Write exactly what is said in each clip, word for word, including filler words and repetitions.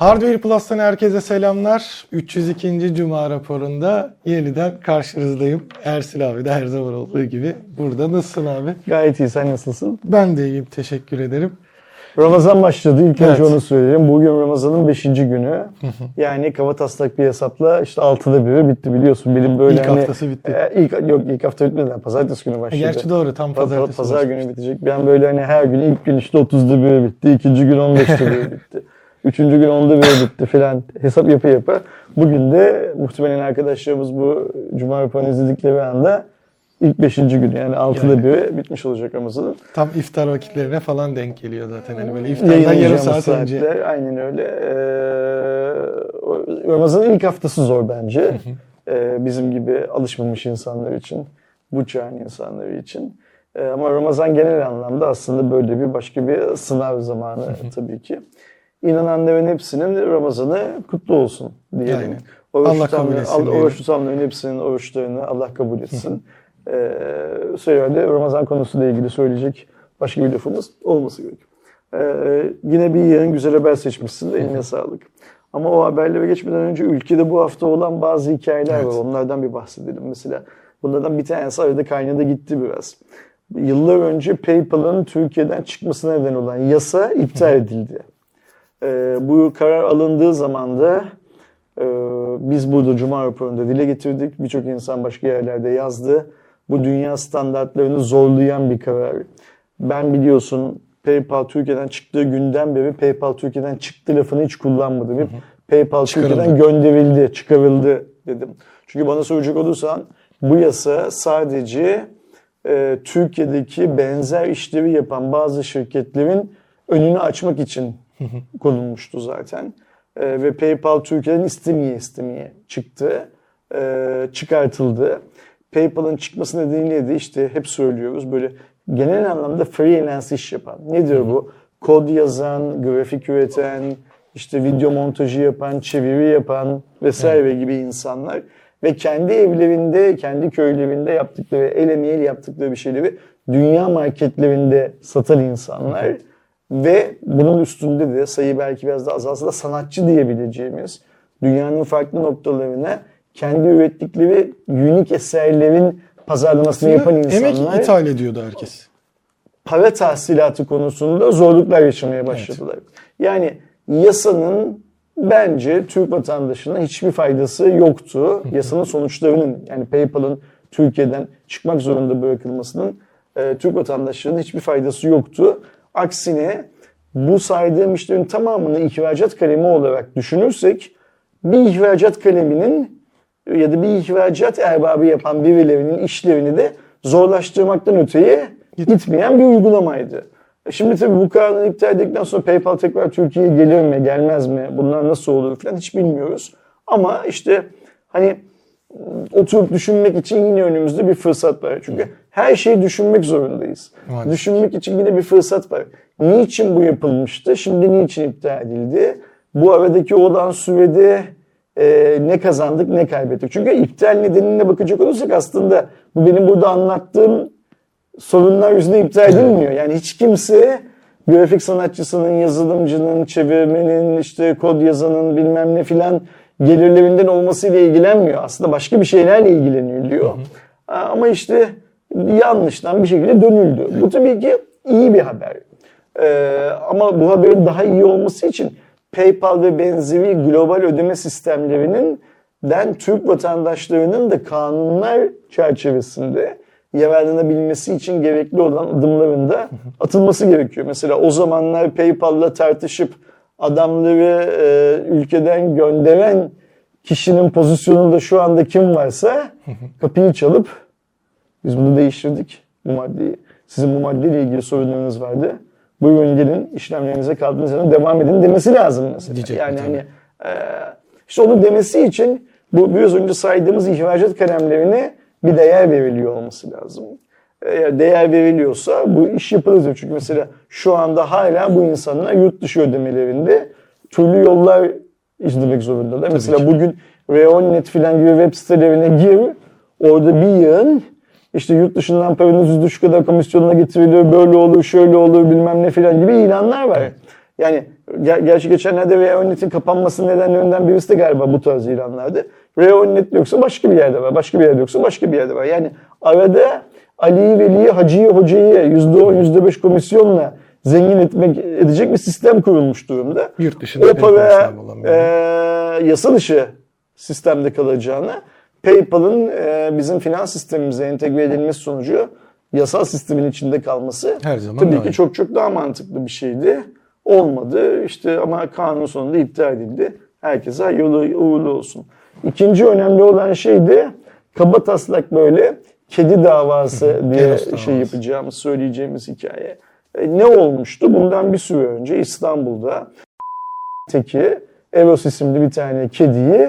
Hardware Plus'tan herkese selamlar. üç yüz ikinci. Cuma raporunda yeniden karşınızdayım. Ersil abi de her zaman olduğu gibi. Burada nasılsın abi? Gayet iyi. Sen nasılsın? Ben de iyiyim. Teşekkür ederim. Ramazan başladı. İlk Evet. önce onu söyleyeyim. Bugün Ramazan'ın beşinci günü. Yani kafataslak bir hesapla işte altıda biri bitti biliyorsun. Benim böyle İlk hani, haftası bitti. E, ilk, yok ilk hafta bitmedi. Pazartesi günü başladı. Gerçi doğru. Tam pazartesi. Pazar günü bitecek. Ben böyle hani her gün ilk gün işte otuzda biri bitti. İkinci gün on beşte biri bitti. Üçüncü gün onda biri bitti filan. Hesap yapı yapı. Bugün de muhtemelen arkadaşlarımız bu Cuma raporunu izledikleri anda ilk beşinci günü yani altıda Yani. biri bitmiş olacak Ramazan'ın. Tam iftar vakitlerine falan denk geliyor zaten. Hani böyle iftardan yarım saat önce. Saatler, aynen öyle. Ee, Ramazan'ın ilk haftası zor bence. ee, bizim gibi alışmamış insanlar için. Bu çağın insanları için. Ee, ama Ramazan genel anlamda aslında böyle bir başka bir sınav zamanı tabii ki. İnananların hepsinin Ramazan'ı kutlu olsun diyelim. Aynen. Oruç Allah tutanların- kabul etsin diyelim. Oruç tutanların hepsinin oruçlarını Allah kabul etsin. Ee, söyledi Ramazan konusuyla ilgili söyleyecek başka bir lafımız olması gerekiyor. Ee, yine bir yığın güzel haber seçmişsin de eline sağlık. Ama o haberlere geçmeden önce ülkede bu hafta olan bazı hikayeler Evet. var. Onlardan bir bahsedelim. Mesela bunlardan bir tanesi arada kaynadı gitti biraz. Yıllar önce PayPal'ın Türkiye'den çıkmasına neden olan yasa iptal edildi. Ee, bu karar alındığı zaman da e, biz burada Cuma raporunda dile getirdik. Birçok insan başka yerlerde yazdı. Bu dünya standartlarını zorlayan bir karar. Ben biliyorsun PayPal Türkiye'den çıktığı günden beri PayPal Türkiye'den çıktı lafını hiç kullanmadım. Hep PayPal Çıkarıldı. Türkiye'den gönderildi, çıkarıldı dedim. Çünkü bana soracak olursan bu yasa sadece e, Türkiye'deki benzer işleri yapan bazı şirketlerin önünü açmak için konulmuştu zaten. E, ve PayPal Türkiye'den istemeye istemeye çıktı, e, çıkartıldı. PayPal'ın çıkması nedeniyle de işte hep söylüyoruz böyle genel anlamda freelance iş yapan. Nedir bu? Kod yazan, grafik üreten, işte video montajı yapan, çeviri yapan vesaire gibi insanlar ve kendi evlerinde, kendi köylerinde yaptıkları, el emeğiyle yaptıkları bir şeyleri dünya marketlerinde satan insanlar ve bunun üstünde de sayı belki biraz daha azalsa da sanatçı diyebileceğimiz dünyanın farklı noktalarına kendi ürettikleri unik eserlerin pazarlamasını yapan insanlar Emek ithal ediyordu herkes. para tahsilatı konusunda zorluklar yaşamaya başladılar. Evet. Yani yasanın bence Türk vatandaşına hiçbir faydası yoktu. Yasanın sonuçlarının yani PayPal'ın Türkiye'den çıkmak zorunda bırakılmasının e, Türk vatandaşlarına hiçbir faydası yoktu. Aksine bu saydığım işlerin tamamını ihracat kalemi olarak düşünürsek bir ihracat kaleminin ya da bir ihracat erbabı yapan birilerinin işlerini de zorlaştırmaktan öteye gitmeyen bir uygulamaydı. Şimdi tabii bu kararını iptal edildikten sonra PayPal tekrar Türkiye'ye gelir mi, gelmez mi, bunlar nasıl olur falan hiç bilmiyoruz. Ama işte hani oturup düşünmek için yine önümüzde bir fırsat var. Çünkü her şeyi düşünmek zorundayız. Maalesef. Düşünmek için yine bir fırsat var. Niçin bu yapılmıştı? Şimdi niçin iptal edildi? Bu aradaki olan sürede e, ne kazandık, ne kaybettik? Çünkü iptal nedenine bakacak olursak aslında bu benim burada anlattığım sorunlar yüzünden iptal edilmiyor. Yani hiç kimse grafik sanatçısının, yazılımcının, çevirmenin, işte kod yazanın bilmem ne filan gelirlerinden olmasıyla ilgilenmiyor. Aslında başka bir şeylerle ilgileniyor diyor. Hı hı. Ama işte yanlıştan bir şekilde dönüldü. Bu tabii ki iyi bir haber. Ee, ama bu haberin daha iyi olması için PayPal ve benzeri global ödeme sistemlerinin den Türk vatandaşlarının da kanunlar çerçevesinde yararlanabilmesi için gerekli olan adımların da atılması gerekiyor. Mesela o zamanlar PayPal'la tartışıp adamları e, ülkeden gönderen kişinin pozisyonunda şu anda kim varsa kapıyı çalıp biz bunu değiştirdik bu maddeyi. Sizin bu maddeyle ilgili sorunlarınız vardı. Buyurun gelin işlemlerinize kaldığınız yerden devam edin demesi lazım mesela. Diyecek yani tabii. hani e, işte onu demesi için bu biraz önce saydığımız ihracat kalemlerine bir değer veriliyor olması lazım. Eğer değer veriliyorsa bu iş yapılır. Çünkü mesela şu anda hala bu insanlar yurt dışı ödemelerinde türlü yollar izlemek zorundalar. Tabii mesela ki. bugün Reonnet filan gibi web sitelerine gir, orada bir yığın işte yurt dışından paranız yüzde şu kadar komisyonuna getiriliyor, böyle olur, şöyle olur bilmem ne filan gibi ilanlar var. Yani ger- gerçi geçenlerde Reonet'in kapanması nedenlerinden birisi de galiba bu tarz ilanlardı. Reonet yoksa başka bir yerde var, başka bir yerde yoksa başka bir yerde var. Yani arada Ali'yi, Veli'yi, Hacı'yı, Hoca'yı yüzde on, yüzde beş komisyonla zengin etmek edecek bir sistem kurulmuş durumda. Yurt dışında o para e, yasa dışı sistemde kalacağına PayPal'ın e, bizim finans sistemimize entegre edilmesi sonucu yasal sistemin içinde kalması her zaman tabii daha ki iyi. çok çok daha mantıklı bir şeydi. Olmadı işte ama kanun sonunda iptal edildi. Herkese hayırlı uğurlu olsun. İkinci önemli olan şey de kabataslak böyle kedi davası diye Eros şey davası. yapacağımız, söyleyeceğimiz hikaye. E, ne olmuştu? Bundan bir süre önce İstanbul'da teki Eros isimli bir tane kediyi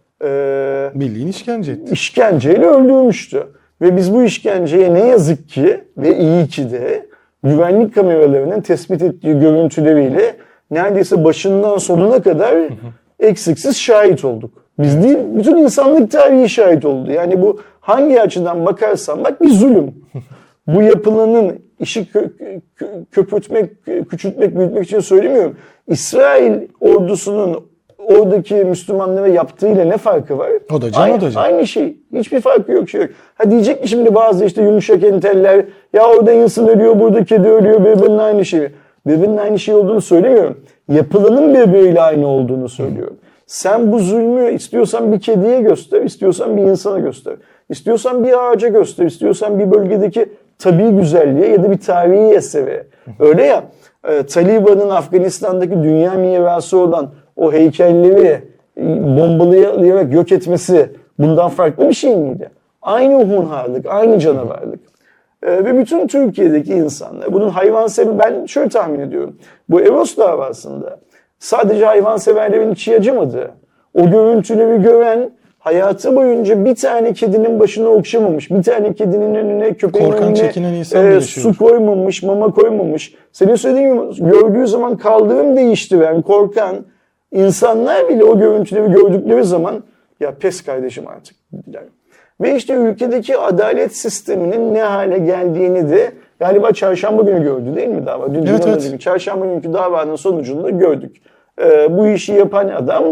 e, Bildiğin işkence etti. işkenceyle öldürmüştü. Ve biz bu işkenceye ne yazık ki ve iyi ki de güvenlik kameralarının tespit ettiği görüntüleriyle neredeyse başından sonuna kadar eksiksiz şahit olduk. Biz değil, bütün insanlık tarihi şahit oldu. Yani bu hangi açıdan bakarsan bak bir zulüm. Bu yapılanın işi kö- kö- köpürtmek, küçültmek, büyütmek için söylemiyorum. İsrail ordusunun oradaki Müslümanlara yaptığıyla ne farkı var? O da can, aynı, o da can. Aynı şey. Hiçbir farkı yok. Şey yok. Ha diyecek ki şimdi bazı işte yumuşak enteller ya orada insan ölüyor, burada kedi ölüyor, birbirinin aynı şeyi. Birbirinin aynı şey olduğunu söylemiyorum. Yapılanın birbiriyle aynı olduğunu söylüyorum. Sen bu zulmü istiyorsan bir kediye göster, istiyorsan bir insana göster. İstiyorsan bir ağaca göster, istiyorsan bir bölgedeki tabii güzelliğe ya da bir tarihi esere. Öyle ya, e, Taliban'ın Afganistan'daki dünya mirası olan o heykelleri bombalayarak yok etmesi bundan farklı bir şey miydi? Aynı hunharlık, aynı canavarlık. Ee, ve bütün Türkiye'deki insanlar bunun hayvansever, ben şöyle tahmin ediyorum. Bu Eros davasında sadece hayvanseverlerin içi acımadı. O görüntüleri gören hayatı boyunca bir tane kedinin başına okşamamış, bir tane kedinin önüne, köpeğin Korkan, önüne çekinen insan e, bile su yaşıyor. koymamış, mama koymamış. Senin söylediğin gibi gördüğü zaman kaldırım değiştiren, korkan insanlar bile o görüntüleri gördükleri zaman ya pes kardeşim artık dediler. Ve işte ülkedeki adalet sisteminin ne hale geldiğini de galiba çarşamba günü gördü değil mi dava? Dün, Evet, dün evet. Gün, çarşamba günkü davanın sonucunda gördük. Ee, bu işi yapan adam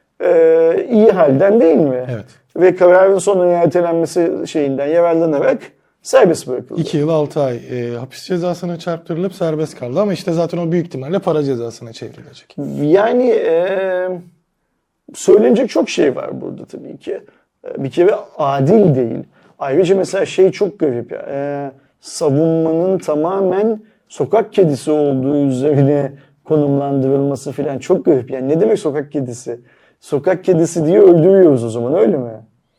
e, iyi halden değil mi? Evet. Ve kararın sonunun ertelenmesi şeyinden yararlanarak serbest bırakıldı. iki yıl altı ay e, hapis cezasına çarptırılıp serbest kaldı ama işte zaten o büyük ihtimalle para cezasına çevrilecek. Yani e, söylenecek çok şey var burada tabii ki. Bir kere adil değil. Ayrıca mesela şey çok garip ya. E, savunmanın tamamen sokak kedisi olduğu üzerine konumlandırılması falan çok garip. Yani ne demek sokak kedisi? Sokak kedisi diye öldürüyoruz o zaman öyle mi?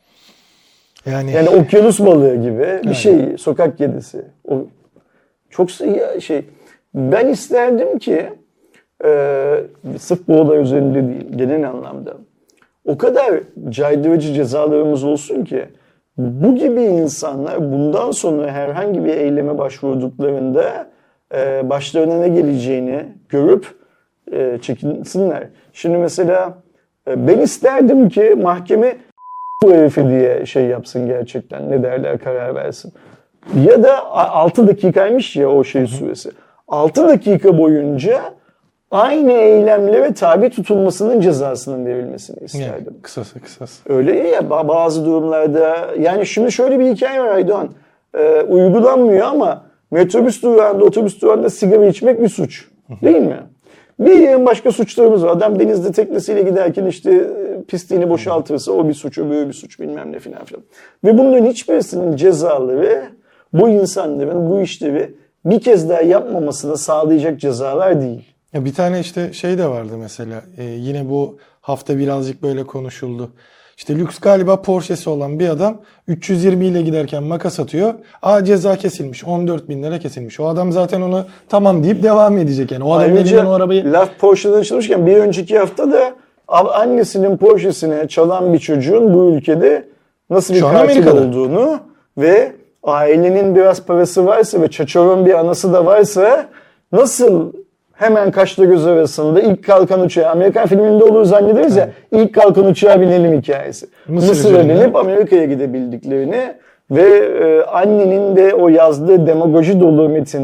Yani, Yani okyanus balığı gibi bir Aynen. şey sokak kedisi. O çok şey. Ben isterdim ki e, sırf bu olay üzerinde değil genel anlamda o kadar caydırıcı cezalarımız olsun ki bu gibi insanlar bundan sonra herhangi bir eyleme başvurduklarında e, başlarına ne geleceğini görüp e, çekinsinler. Şimdi mesela e, ben isterdim ki mahkeme bu herifi diye şey yapsın gerçekten ne derler karar versin. Ya da altı dakikaymış ya o şey süresi. altı dakika boyunca aynı eylemlere tabi tutulmasının cezasının verilmesini isterdim. yani kısası kısası. Öyle ya bazı durumlarda yani şimdi şöyle bir hikaye var Aydoğan. Ee, uygulanmıyor ama metrobüs durağında otobüs durağında sigara içmek bir suç. Değil mi? Bir başka suçlarımız var. Adam denizde teknesiyle giderken işte pisliğini boşaltırsa o bir suç, öbürü bir suç bilmem ne filan filan. Ve bunların hiçbirisinin cezaları bu insanların bu işleri bir kez daha yapmamasını sağlayacak cezalar değil. Ya bir tane işte şey de vardı mesela. E, yine bu hafta birazcık böyle konuşuldu. İşte lüks galiba Porsche'si olan bir adam üç yüz yirmi ile giderken makas atıyor. Aa ceza kesilmiş. on dört bin lira kesilmiş. O adam zaten onu tamam deyip devam edecek yani. O adamın elinden o arabayı... Laf Porsche'den açılmışken bir önceki hafta da annesinin Porsche'sini çalan bir çocuğun bu ülkede nasıl bir Şu an katil Amerika'da olduğunu ve ailenin biraz parası varsa ve çaçoron bir anası da varsa nasıl hemen kaşla göz arasında ilk kalkan uçağı, Amerikan filminde olur zannederiz ya, ilk kalkan uçağa binelim hikayesi. Mısır Mısır'a üzerinde. binip Amerika'ya gidebildiklerini ve e, annenin de o yazdığı demagoji dolu metinde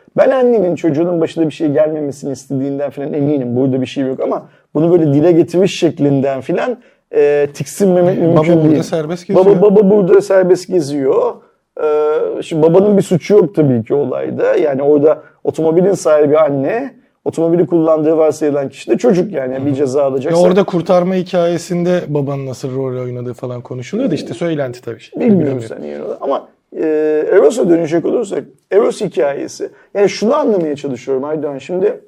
Ben annenin çocuğunun başına bir şey gelmemesini istediğinden falan eminim. Burada bir şey yok ama bunu böyle dile getiriş şeklinden falan e, tiksinmemek mümkün Baba değil. burada serbest geziyor. Baba, baba burada serbest geziyor. Ee, şimdi babanın bir suçu yok tabii ki olayda. Yani orada otomobilin sahibi anne, otomobili kullandığı varsayılan kişi de çocuk yani bir ceza alacaksa. Ya orada kurtarma hikayesinde babanın nasıl rol oynadığı falan konuşuluyor da işte söylenti tabii. Bilmiyoruz sen yani. Ama e, Eros'a dönecek olursak, Eros hikayesi. Yani şunu anlamaya çalışıyorum Aydoğan. Şimdi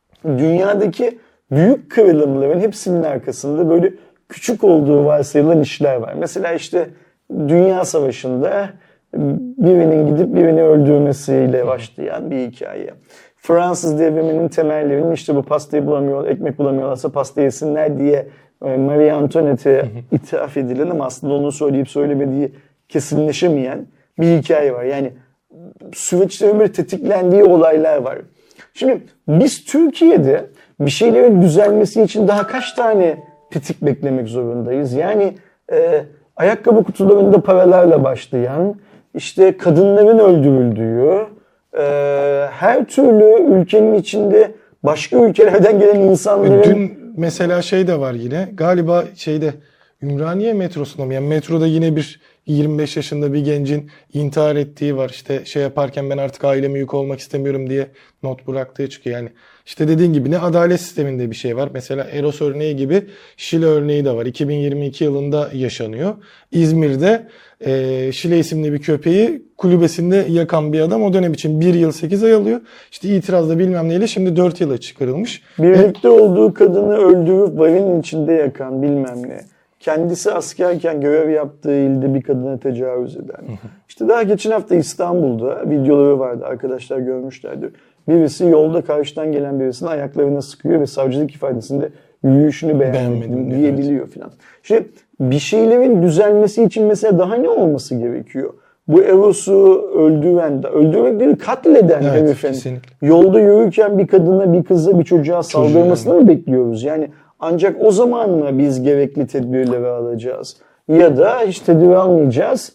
dünyadaki büyük kırılımların hepsinin arkasında böyle küçük olduğu varsayılan işler var. Mesela işte Dünya Savaşı'nda birinin gidip birini öldürmesiyle başlayan bir hikaye. Fransız devriminin temellerinin işte bu pastayı bulamıyor, ekmek bulamıyorlarsa pasta yesinler diye Marie Antoinette'e ithaf edilen ama aslında onu söyleyip söylemediği kesinleşemeyen bir hikaye var. Yani süreçlerin böyle tetiklendiği olaylar var. Şimdi biz Türkiye'de bir şeylerin düzelmesi için daha kaç tane tetik beklemek zorundayız? Yani e, ayakkabı kutularında paralarla başlayan, işte kadınların öldürüldüğü, e, her türlü ülkenin içinde başka ülkelerden gelen insanların... Dün mesela şey de var yine, galiba şeyde Ümraniye metrosunda mı? Yani metroda yine bir yirmi beş yaşında bir gencin intihar ettiği var. İşte şey yaparken ben artık aileme yük olmak istemiyorum diye not bıraktığı çıkıyor. Yani işte dediğin gibi ne adalet sisteminde bir şey var. Mesela Eros örneği gibi Şile örneği de var. iki bin yirmi iki yılında yaşanıyor. İzmir'de e, Şile isimli bir köpeği kulübesinde yakan bir adam o dönem için bir yıl sekiz ay alıyor. İşte itirazda bilmem neyle şimdi dört yıla çıkarılmış. Birlikte olduğu kadını öldürüp varinin içinde yakan bilmem ne. Kendisi askerken görev yaptığı ilde bir kadına tecavüz eden. İşte daha geçen hafta İstanbul'da videoları vardı, arkadaşlar görmüşlerdir. Birisi yolda karşıdan gelen birisinin ayaklarına sıkıyor ve savcılık ifadesinde yürüyüşünü beğenmedim, Beğenmedim diyebiliyor evet. Falan. İşte bir şeylerin düzelmesi için mesela daha ne olması gerekiyor? Bu Eros'u öldüren, öldürmek değil katleden evet, herifin kesinlikle. yolda yürürken bir kadına, bir kıza, bir çocuğa saldırmasını mı bekliyoruz? Yani ancak o zaman mı biz gerekli tedbirleri alacağız? Ya da hiç tedbir almayacağız.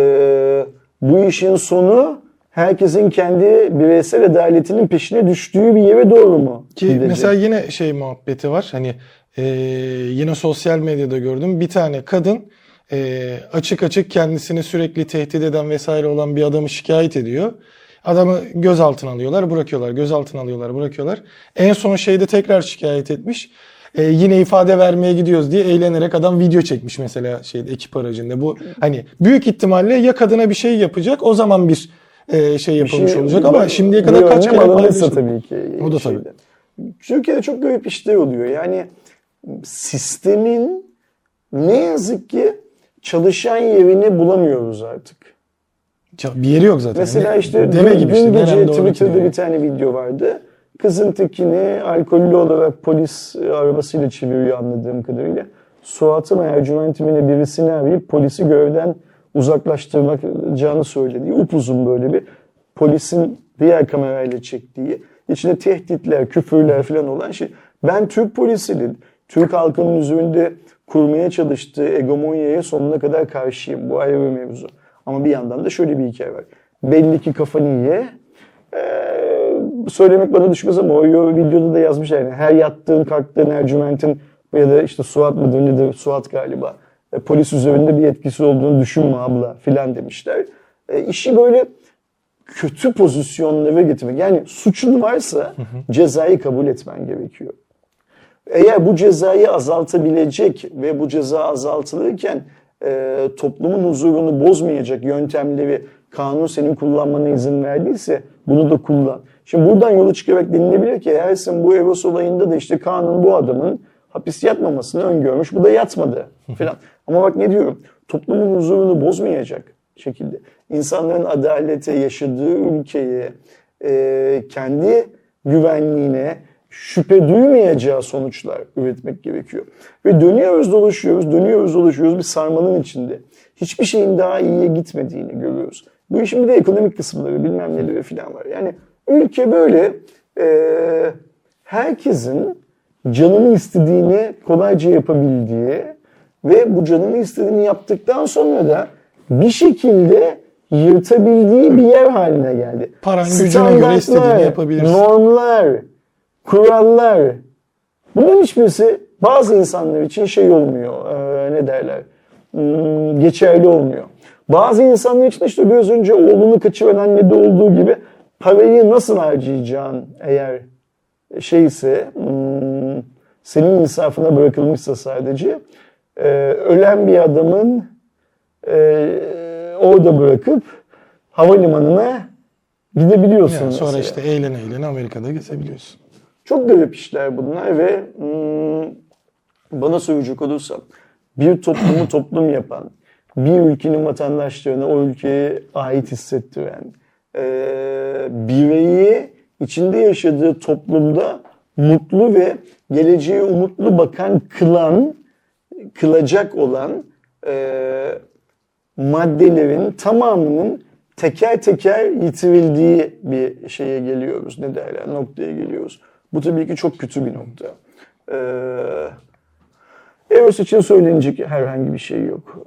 Ee, bu işin sonu herkesin kendi bireysel adaletinin peşine düştüğü bir yere doğru mu Ki gidecek? mesela yine şey muhabbeti var. Hani e, yine sosyal medyada gördüm. Bir tane kadın e, açık açık kendisini sürekli tehdit eden vesaire olan bir adamı şikayet ediyor. Adamı gözaltına alıyorlar, bırakıyorlar. Gözaltına alıyorlar, bırakıyorlar. En son şeyde tekrar şikayet etmiş. Ee, yine ifade vermeye gidiyoruz diye eğlenerek adam video çekmiş mesela şeyde ekip aracında. Bu hani büyük ihtimalle ya kadına bir şey yapacak o zaman bir e, şey yapılmış şey, olacak ama bir, şimdiye kadar kaç kere alınırsa tabii ki. O da şeyde. tabii. Türkiye'de çok garip işler oluyor. Yani sistemin ne yazık ki çalışan yerini bulamıyoruz artık. Bir yeri yok zaten. Mesela ne, işte deme dün, gibi dün işte, gece Twitter'da bir tane video vardı. Kızın tekini alkollü olarak polis arabasıyla çeviriyor anladığım kadarıyla. Suat'ın ercümentimine birisini arayıp polisi görevden uzaklaştıracağını söylediği upuzun böyle bir polisin diğer kamerayla çektiği, içinde tehditler, küfürler falan olan şey. Ben Türk polisinin, Türk halkının üzerinde kurmaya çalıştığı hegemonyaya sonuna kadar karşıyım. Bu ayrı bir mevzu. Ama bir yandan da şöyle bir hikaye var. Belli ki kafanı ye. Ee, söylemek bana düşmez ama o videoda da yazmışlar. Yani her yattığın, kalktığın ercümentin ya da işte Suat mıdır nedir? Suat galiba. E, polis üzerinde bir etkisi olduğunu düşünme abla filan demişler. E, işi böyle kötü pozisyonlara getirmek. Yani suçun varsa hı hı. cezayı kabul etmen gerekiyor. Eğer bu cezayı azaltabilecek ve bu ceza azaltılırken e, toplumun huzurunu bozmayacak yöntemleri kanun senin kullanmana izin verdiyse bunu da kullan. Şimdi buradan yola çıkarak denilebilir ki eğer sen bu Eros olayında da işte kanun bu adamın hapis yatmamasını öngörmüş. Bu da yatmadı falan. Ama bak ne diyorum. Toplumun huzurunu bozmayacak şekilde. İnsanların adalete, yaşadığı ülkeye, e, kendi güvenliğine şüphe duymayacağı sonuçlar üretmek gerekiyor. Ve dönüyoruz dolaşıyoruz, dönüyoruz dolaşıyoruz bir sarmalın içinde. Hiçbir şeyin daha iyiye gitmediğini görüyoruz. Bu işin bir de ekonomik kısımları bilmem neleri falan var. Yani ülke böyle e, herkesin canını istediğini kolayca yapabildiği ve bu canını istediğini yaptıktan sonra da bir şekilde yırtabildiği bir yer haline geldi. Paran gücüne göre istediğini yapabilirsin. Normlar, kurallar. Bunların hiçbirisi bazı insanlar için şey olmuyor. E, ne derler? Hmm, geçerli olmuyor. Bazı insanlar için işte biraz önce oğlunu kaçıran annede olduğu gibi parayı nasıl harcayacağın eğer şeyse hmm, senin insafına bırakılmışsa sadece e, ölen bir adamın e, orada bırakıp havalimanına gidebiliyorsun. Yani sonra mesela. işte eğlene eğlene Amerika'da gezebiliyorsun. Çok garip işler bunlar ve hmm, bana söyleyecek olursam bir toplumu toplum yapan, bir ülkenin vatandaşlarına o ülkeye ait hissettiren, e, bireyi içinde yaşadığı toplumda mutlu ve geleceğe umutlu bakan kılan, kılacak olan e, maddelerin tamamının teker teker yitirildiği bir şeye geliyoruz. Ne derler? Noktaya geliyoruz. Bu tabii ki çok kötü bir nokta. Ee, Eros için söylenecek herhangi bir şey yok.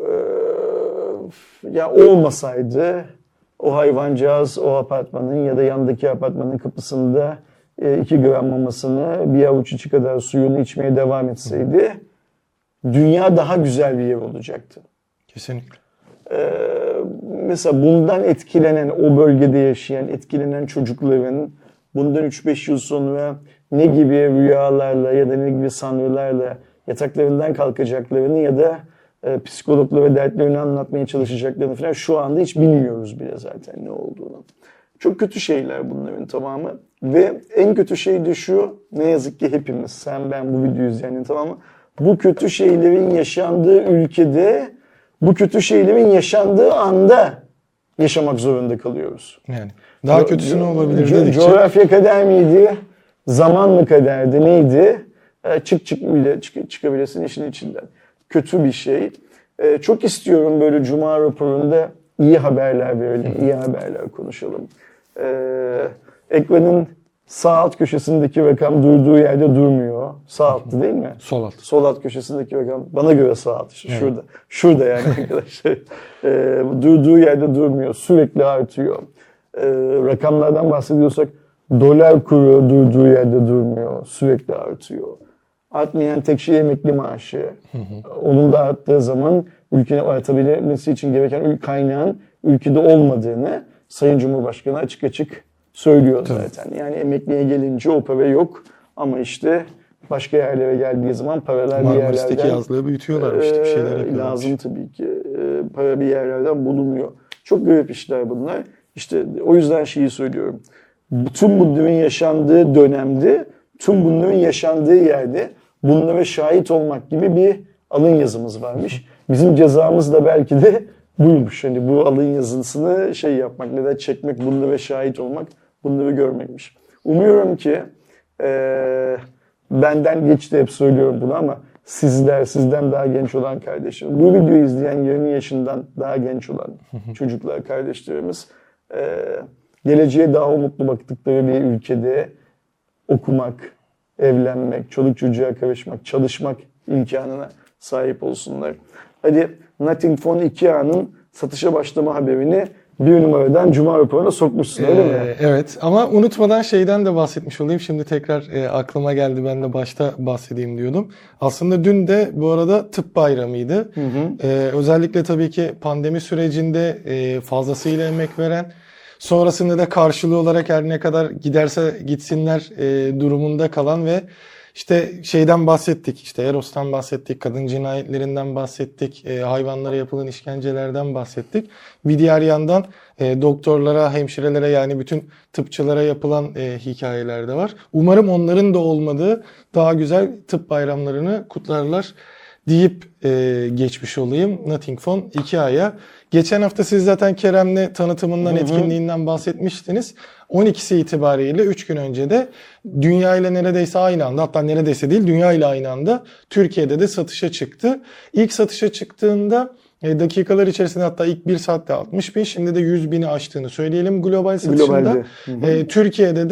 Ee, ya olmasaydı o hayvancağız o apartmanın ya da yandaki apartmanın kapısında e, iki gram mamasını bir avuç içi kadar suyunu içmeye devam etseydi dünya daha güzel bir yer olacaktı. Kesinlikle. Ee, mesela bundan etkilenen, o bölgede yaşayan, etkilenen çocukların bundan üç beş yıl sonra ne gibi rüyalarla ya da ne gibi sanrılarla yataklarından kalkacaklarını ya da e, psikologlara dertlerini anlatmaya çalışacaklarını falan şu anda hiç bilmiyoruz bile zaten ne olduğunu. Çok kötü şeyler bunların tamamı. Ve en kötü şey de şu, ne yazık ki hepimiz, sen ben bu videoyu izleyenin tamamı, bu kötü şeylerin yaşandığı ülkede, bu kötü şeylerin yaşandığı anda yaşamak zorunda kalıyoruz. Yani daha kötüsü ne olabilir Co- dedikçe. Coğrafya kader miydi? Zaman mı kaderdi? Neydi? E, çık çık bile çık, çıkabilirsin işin içinden. Kötü bir şey. E, çok istiyorum böyle Cuma raporunda iyi haberler verelim, iyi haberler konuşalım. E, ekranın sağ alt köşesindeki rakam durduğu yerde durmuyor. Sağ altta değil mi? Sol alt. Sol alt köşesindeki rakam bana göre sağ alt. İşte Evet. şurada. Şurada yani arkadaşlar. E, durduğu yerde durmuyor. Sürekli artıyor. E, rakamlardan bahsediyorsak dolar kuru durduğu yerde durmuyor. Sürekli artıyor. Artmayan tek şey emekli maaşı. Hı hı. Onun da arttığı zaman ülkenin artabilmesi için gereken kaynağın ülkede olmadığını Sayın Cumhurbaşkanı açık açık söylüyor Tabii. zaten. Yani emekliye gelince o para yok ama işte başka yerlere geldiği zaman paralar bir Marmaris'teki yerlerden yazlığı büyütüyorlar işte bir şeyler e, yapıyorlar. lazım tabii ki. E, para bir yerlerden bulunuyor. Çok garip işler bunlar. İşte o yüzden şeyi söylüyorum. Tüm bunların yaşandığı dönemde, tüm bunların yaşandığı yerde bunlara şahit olmak gibi bir alın yazımız varmış. Bizim cezamız da belki de buymuş. Hani bu alın yazısını şey yapmak, neden çekmek, bunlara şahit olmak, bunları görmekmiş. Umuyorum ki e, benden geç de hep söylüyorum bunu ama sizler, sizden daha genç olan kardeşlerim, bu videoyu izleyen yirmi yaşından daha genç olan çocuklar, kardeşlerimiz e, geleceğe daha umutlu baktıkları bir ülkede okumak, evlenmek, çoluk çocuğa karışmak, çalışmak imkanına sahip olsunlar. Hadi Nothing Phone iki A'nın satışa başlama haberini bir numaradan Cuma raporuna sokmuşsun öyle Ee, mi? Evet ama unutmadan şeyden de bahsetmiş olayım. Şimdi tekrar e, aklıma geldi, ben de başta bahsedeyim diyordum. Aslında dün de bu arada tıp bayramıydı. Hı hı. Ee, özellikle tabii ki pandemi sürecinde e, fazlasıyla emek veren, sonrasında da karşılığı olarak her ne kadar giderse gitsinler e, durumunda kalan ve işte şeyden bahsettik, işte Eros'tan bahsettik, kadın cinayetlerinden bahsettik, e, hayvanlara yapılan işkencelerden bahsettik. Bir diğer yandan e, doktorlara, hemşirelere yani bütün tıpçılara yapılan e, hikayeler de var. Umarım onların da olmadığı daha güzel tıp bayramlarını kutlarlar deyip e, geçmiş olayım Nothing Phone iki A'ya. Geçen hafta siz zaten Kerem'le tanıtımından, Hı hı. etkinliğinden bahsetmiştiniz. on ikisi itibariyle üç gün önce de dünya ile neredeyse aynı anda, hatta neredeyse değil dünya ile aynı anda Türkiye'de de satışa çıktı. İlk satışa çıktığında e, dakikalar içerisinde, hatta ilk bir saatte altmış bin, şimdi de yüz bini aştığını söyleyelim global satışında. Globalde. Hı hı. E, Türkiye'de de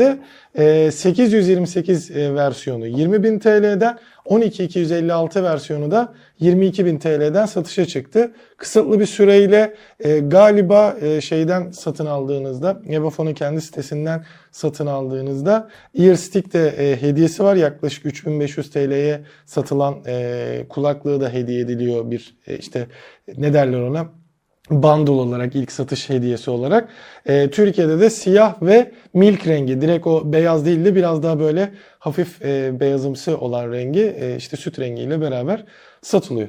e, sekiz yüz yirmi sekiz e, versiyonu yirmi bin T L'den, on iki bin iki yüz elli altı versiyonu da yirmi iki bin T L'den satışa çıktı. Kısıtlı bir süreyle e, galiba e, şeyden satın aldığınızda, Evofon'un kendi sitesinden satın aldığınızda Earstick de e, hediyesi var. Yaklaşık üç bin beş yüz T L'ye satılan e, kulaklığı da hediye ediliyor, bir e, işte ne derler ona? Bundle olarak, ilk satış hediyesi olarak. E, Türkiye'de de siyah ve milk rengi, direkt o beyaz değil de biraz daha böyle hafif e, beyazımsı olan rengi, e, işte süt rengiyle beraber satılıyor.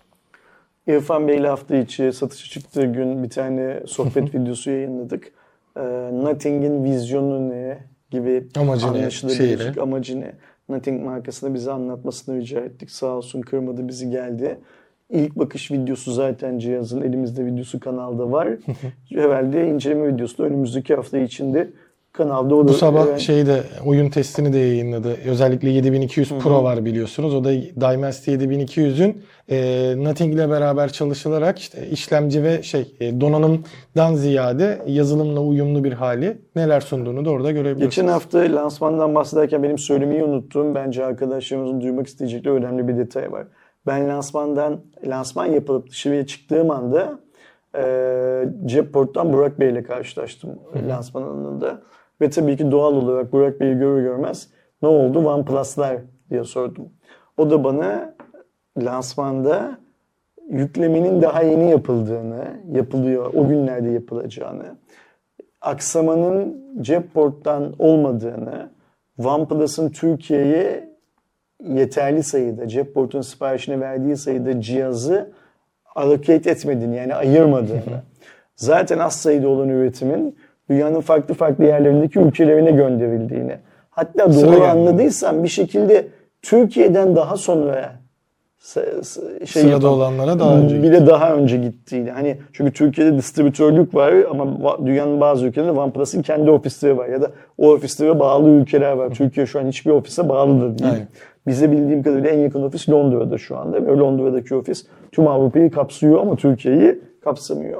İrfan Bey'le hafta içi satışa çıktığı gün bir tane sohbet videosu yayınladık. Ee, Nothing'in vizyonu ne gibi, Amacı ne, anlaşılabilecek şeyle. amacı ne? Nothing markasını bize anlatmasını rica ettik. Sağ olsun kırmadı bizi, geldi. İlk bakış videosu zaten cihazın elimizde, videosu kanalda var. Herhalde inceleme videosu da önümüzdeki hafta içinde kanalda olur. Bu sabah Evet. şeyde oyun testini de yayınladı. Özellikle yedi bin iki yüz Pro var biliyorsunuz. O da Dimensity yedi bin iki yüzün e, Nothing ile beraber çalışılarak işte işlemci ve şey e, donanımdan ziyade yazılımla uyumlu bir hali, neler sunduğunu da orada görebilirsiniz. Geçen hafta lansmandan bahsederken benim söylemeyi unuttuğum, bence arkadaşlarımızın duymak isteyecekleri önemli bir detay var. Ben lansmandan, lansman yapılıp dışarıya çıktığım anda e, Cepport'tan Burak Bey ile karşılaştım lansman alanında. Ve tabii ki doğal olarak Burak Bey'i görür görmez ne oldu OnePlus'lar diye sordum. O da bana lansmanda yüklemenin daha yeni yapıldığını, yapılıyor, o günlerde yapılacağını, aksamanın Cepport'tan olmadığını, OnePlus'ın Türkiye'ye yeterli sayıda, Cepport'un siparişine verdiği sayıda cihazı allocate etmediğini, yani ayırmadığını, zaten az sayıda olan üretimin dünyanın farklı farklı yerlerindeki ülkelerine gönderildiğini, hatta doğru anladıysam bir şekilde Türkiye'den daha sonra şey Sırada yapan, olanlara daha önce bir de daha önce gittiğini. Hani çünkü Türkiye'de distribütörlük var ama dünyanın bazı ülkelerinde OnePlus'ın kendi ofisleri var ya da o ofislere bağlı ülkeler var. Türkiye şu an hiçbir ofise bağlı da değil. Aynen. Bize bildiğim kadarıyla en yakın ofis Londra'da şu anda. Ve Londra'daki ofis tüm Avrupa'yı kapsıyor ama Türkiye'yi kapsamıyor.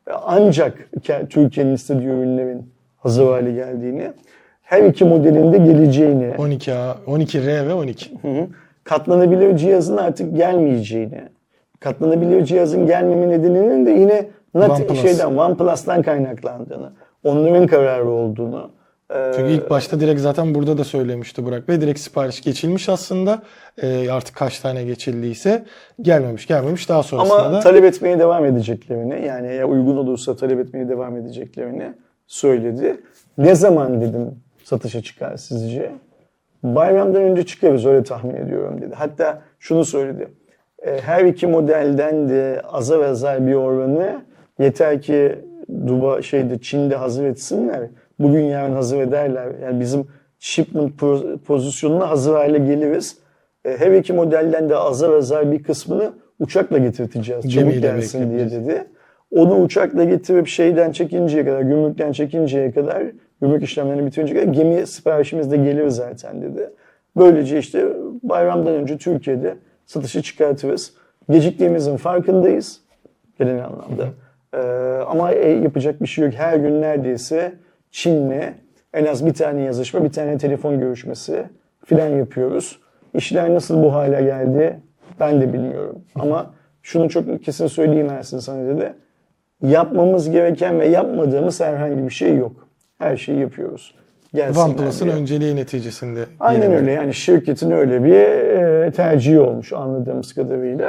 Ancak Türkiye'nin istediği ürünlerin hazır hale geldiğini, her iki modelinde geleceğini, on iki A, on iki R ve on iki. Hı hı. Katlanabilir cihazın artık gelmeyeceğini, katlanabilir cihazın gelmeme nedeninin de yine OnePlus. şeyden, OnePlus'tan kaynaklandığını, onların kararı olduğunu. Çünkü ilk başta direkt zaten burada da söylemişti Burak Bey. Direkt sipariş geçilmiş aslında. E, artık kaç tane geçildiyse gelmemiş gelmemiş daha sonrasında Ama da. talep etmeye devam edeceklerini, yani eğer uygun olursa talep etmeye devam edeceklerini söyledi. Ne zaman dedim satışa çıkar sizce? Bayramdan önce çıkarız öyle tahmin ediyorum dedi. Hatta şunu söyledi. Her iki modelden de azar azar bir oranı, yeter ki Duba şeyde Çin'de hazır etsinler. Bugün yarın hazır ederler. Yani bizim shipment pozisyonuna hazır hale geliriz. Her iki modelden de azar azar bir kısmını uçakla getirteceğiz. Çabuk gelsin diye dedi. Onu uçakla getirip şeyden çekinceye kadar, gümrükten çekinceye kadar, gümrük işlemlerini bitirince kadar gemi siparişimiz de gelir zaten dedi. Böylece işte bayramdan önce Türkiye'de satışı çıkartırız. Geciktiğimizin farkındayız genel anlamda. Ee, ama e, yapacak bir şey yok. Her gün neredeyse Çin'le en az bir tane yazışma, bir tane telefon görüşmesi filan yapıyoruz. İşler nasıl bu hale geldi ben de bilmiyorum. Ama şunu çok kesin söyleyeyim Ersin sana dedi. Yapmamız gereken ve yapmadığımız herhangi bir şey yok. Her şeyi yapıyoruz. OnePlus'ın önceliği neticesinde. Aynen öyle, yani şirketin öyle bir e, tercihi olmuş anladığımız kadarıyla.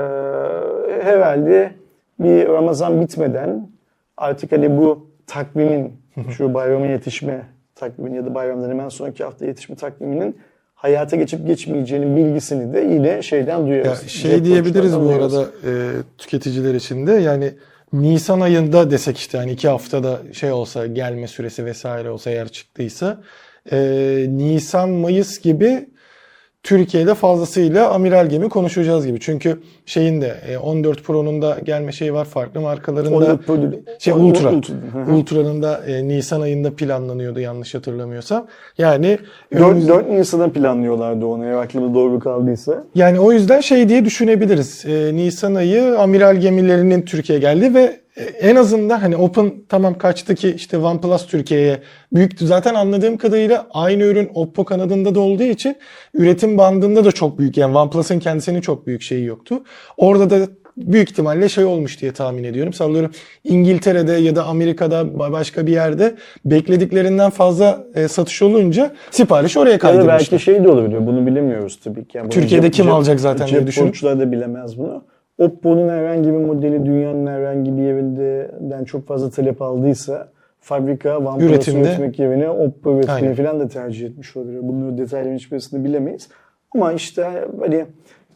E, herhalde bir Ramazan bitmeden artık hani bu takvimin, şu bayrama yetişme takvimin ya da bayramdan hemen sonraki hafta yetişme takviminin hayata geçip geçmeyeceğinin bilgisini de yine şeyden duyuyoruz. Ya şey diyebiliriz bu arada e, tüketiciler için de, yani Nisan ayında desek işte hani iki haftada şey olsa, gelme süresi vesaire olsa eğer çıktıysa, e, Nisan Mayıs gibi Türkiye'de fazlasıyla amiral gemi konuşacağız gibi. Çünkü şeyin de e, on dört Pro'nun da gelme şeyi var, farklı markalarında şey Ultra. Ultra'nın da e, Nisan ayında planlanıyordu yanlış hatırlamıyorsam. Yani dört, dört Nisan'a planlıyorlardı onu, eğer aklımda doğru kaldıysa. Yani o yüzden şey diye düşünebiliriz. E, Nisan ayı amiral gemilerinin Türkiye'ye geldi ve en azından hani Open tamam kaçtı ki işte OnePlus Türkiye'ye büyüktü. Zaten anladığım kadarıyla aynı ürün Oppo kanadında da olduğu için üretim bandında da çok büyük. Yani OnePlus'ın kendisinin çok büyük şeyi yoktu. Orada da büyük ihtimalle şey olmuş diye tahmin ediyorum. Sallıyorum İngiltere'de ya da Amerika'da başka bir yerde beklediklerinden fazla e, satış olunca sipariş oraya Ya da kaydırmışlar. belki şey de olabilir. Bunu bilemiyoruz tabii ki. Yani bunu Türkiye'de cep- kim cep- alacak zaten diye Cep düşünüp. borçlular da bilemez bunu. Oppo'nun herhangi bir modeli dünyanın herhangi bir yerinden çok fazla talep aldıysa fabrika OnePlus Üretimde- üretmek yerine Oppo üretmeyi Aynen. falan da tercih etmiş olabilir. Bunun detaylı hiçbirisini bilemeyiz. Ama işte hani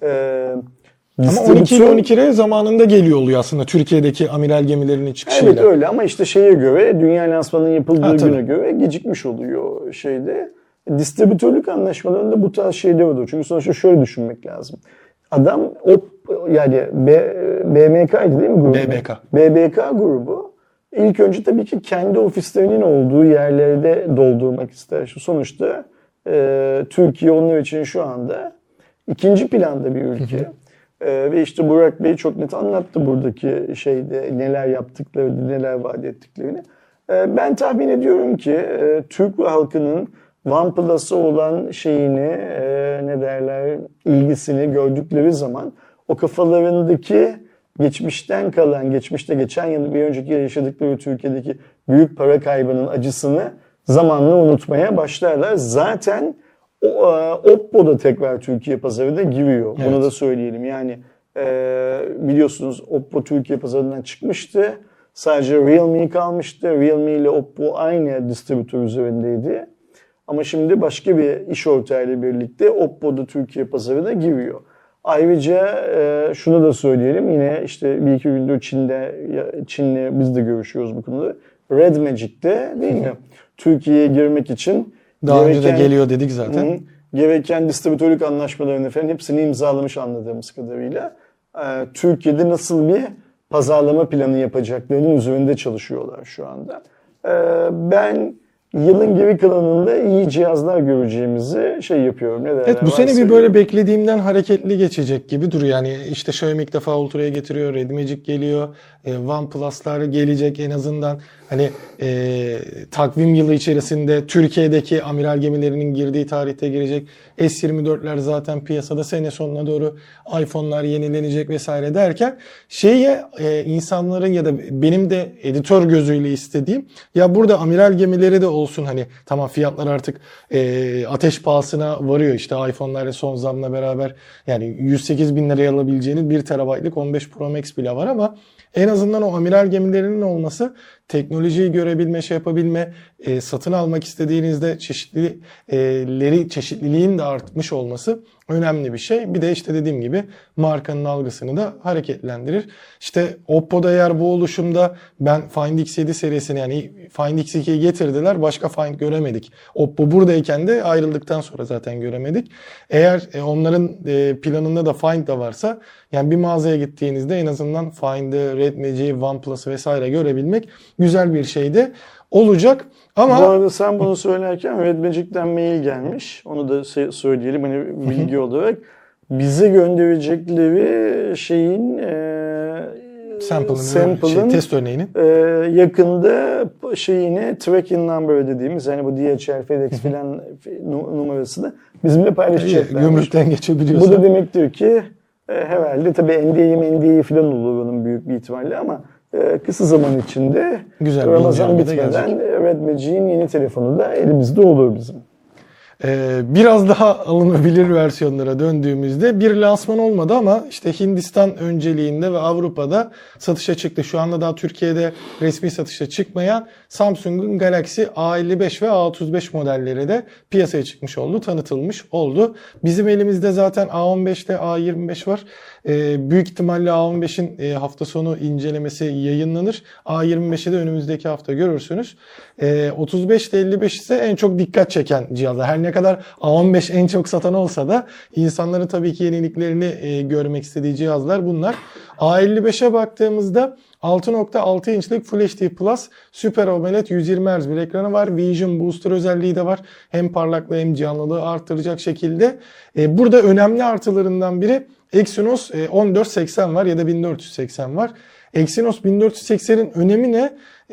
e, Ama on iki ile on iki R zamanında geliyor oluyor aslında Türkiye'deki amiral gemilerinin çıkışıyla. Evet öyle ama işte şeye göre dünya lansmanının yapıldığı Ha, tabii. güne göre gecikmiş oluyor şeyde. Distribütörlük anlaşmalarında bu tarz şeyler oluyor. Çünkü sonuçta şöyle düşünmek lazım. Adam o yani B, BMK'ydı değil mi grubu? B B K. B B K grubu ilk önce tabii ki kendi ofislerinin olduğu yerlerde doldurmak ister. Şu sonuçta e, Türkiye onlar için şu anda ikinci planda bir ülke. Hı hı. Ee, ve işte Burak Bey çok net anlattı buradaki şeyde neler yaptıklarını, neler vaat ettiklerini. Ee, ben tahmin ediyorum ki e, Türk halkının OnePlus'a olan şeyini, e, ne derler, ilgisini gördükleri zaman o kafalarındaki geçmişten kalan, geçmişte geçen yıl bir önceki yıl yaşadıkları Türkiye'deki büyük para kaybının acısını zamanla unutmaya başlarlar. Zaten o, e, Oppo da tekrar Türkiye pazarına giriyor. Evet. Bunu da söyleyelim. Yani e, biliyorsunuz Oppo Türkiye pazarından çıkmıştı. Sadece Realme kalmıştı. Realme ile Oppo aynı distribütör üzerindeydi. Ama şimdi başka bir iş ortağıyla birlikte Oppo da Türkiye pazarına giriyor. Ayrıca e, şunu da söyleyelim. Yine işte bir iki gündür Çin'de, Çin'le biz de görüşüyoruz bu konuda. Red Magic'te değil mi? Türkiye'ye girmek için Daha önce de gereken- geliyor dedik zaten. Hı hı. Gereken distribütörlük anlaşmalarını falan hepsini imzalamış anladığımız kadarıyla. Ee, Türkiye'de nasıl bir pazarlama planı yapacaklarının üzerinde çalışıyorlar şu anda. Ee, ben yılın geri kalanında iyi cihazlar göreceğimizi şey yapıyorum. Ne derler? Evet bu sene bir varsayıyorum. böyle beklediğimden hareketli geçecek gibi duruyor. Yani işte Xiaomi ilk defa Ultra'ya getiriyor, Red Magic geliyor, e, OnePlus'lar gelecek en azından hani e, takvim yılı içerisinde Türkiye'deki amiral gemilerinin girdiği tarihte girecek. S yirmi dörtler zaten piyasada sene sonuna doğru iPhone'lar yenilenecek vesaire derken şeye e, insanların ya da benim de editör gözüyle istediğim ya burada amiral gemileri de olsun hani tamam fiyatlar artık e, ateş pahasına varıyor işte iPhone'larla son zamla beraber yani yüz sekiz bin liraya alabileceğiniz bir terabaytlık on beş Pro Max bile var ama en azından o amiral gemilerinin olması teknolojiyi görebilme, şey yapabilme, e, satın almak istediğinizde çeşitlileri, çeşitliliğin de artmış olması önemli bir şey. Bir de işte dediğim gibi markanın algısını da hareketlendirir. İşte Oppo'da eğer bu oluşumda ben Find X yedi serisini yani Find X ikiyi getirdiler. Başka Find göremedik. Oppo buradayken de ayrıldıktan sonra zaten göremedik. Eğer e, onların e, planında da Find da varsa yani bir mağazaya gittiğinizde en azından Find'ı, Red Magic'i, OnePlus'ı vesaire görebilmek güzel bir şey de olacak. Ama Bu arada sen bunu söylerken Red Magic'ten mail gelmiş. Onu da se- söyleyelim hani bilgi olarak. Bize gönderecekleri şeyin e, sample'ın, sample'ın şey, test örneğinin e, yakında şeyini tracking number dediğimiz hani bu D H L, FedEx filan nu- numarasını bizimle paylaşacaklar. gümrükten geçebiliyorsa. Bu da demektir ki e, herhalde tabii N D A, N D A filan olur onun büyük bir ihtimalle ama e, kısa zaman içinde Güzel bir Ramazan inceleme de bitmeden gelecek. Red Magic'in yeni telefonu da elimizde olur bizim. Ee, biraz daha alınabilir versiyonlara döndüğümüzde bir lansman olmadı ama işte Hindistan önceliğinde ve Avrupa'da satışa çıktı. Şu anda daha Türkiye'de resmi satışa çıkmayan Samsung'un Galaxy A elli beş ve A otuz beş modelleri de piyasaya çıkmış oldu, tanıtılmış oldu. Bizim elimizde zaten A on beş ile A yirmi beş var. Ee, büyük ihtimalle A on beşin e, hafta sonu incelemesi yayınlanır. A yirmi beşi de önümüzdeki hafta görürsünüz. Ee, otuz beş ile elli beş ise en çok dikkat çeken cihazlar. Her ne kadar A on beş en çok satan olsa da insanların tabii ki yeniliklerini e, görmek istediği cihazlar bunlar. A elli beşe baktığımızda altı nokta altı inçlik Full H D Plus Super AMOLED yüz yirmi hertz bir ekranı var. Vision Booster özelliği de var. Hem parlaklığı hem canlılığı arttıracak şekilde. E, burada önemli artılarından biri Exynos on dört seksen var ya da bin dört yüz seksen var. Exynos bin dört yüz seksenin önemi ne?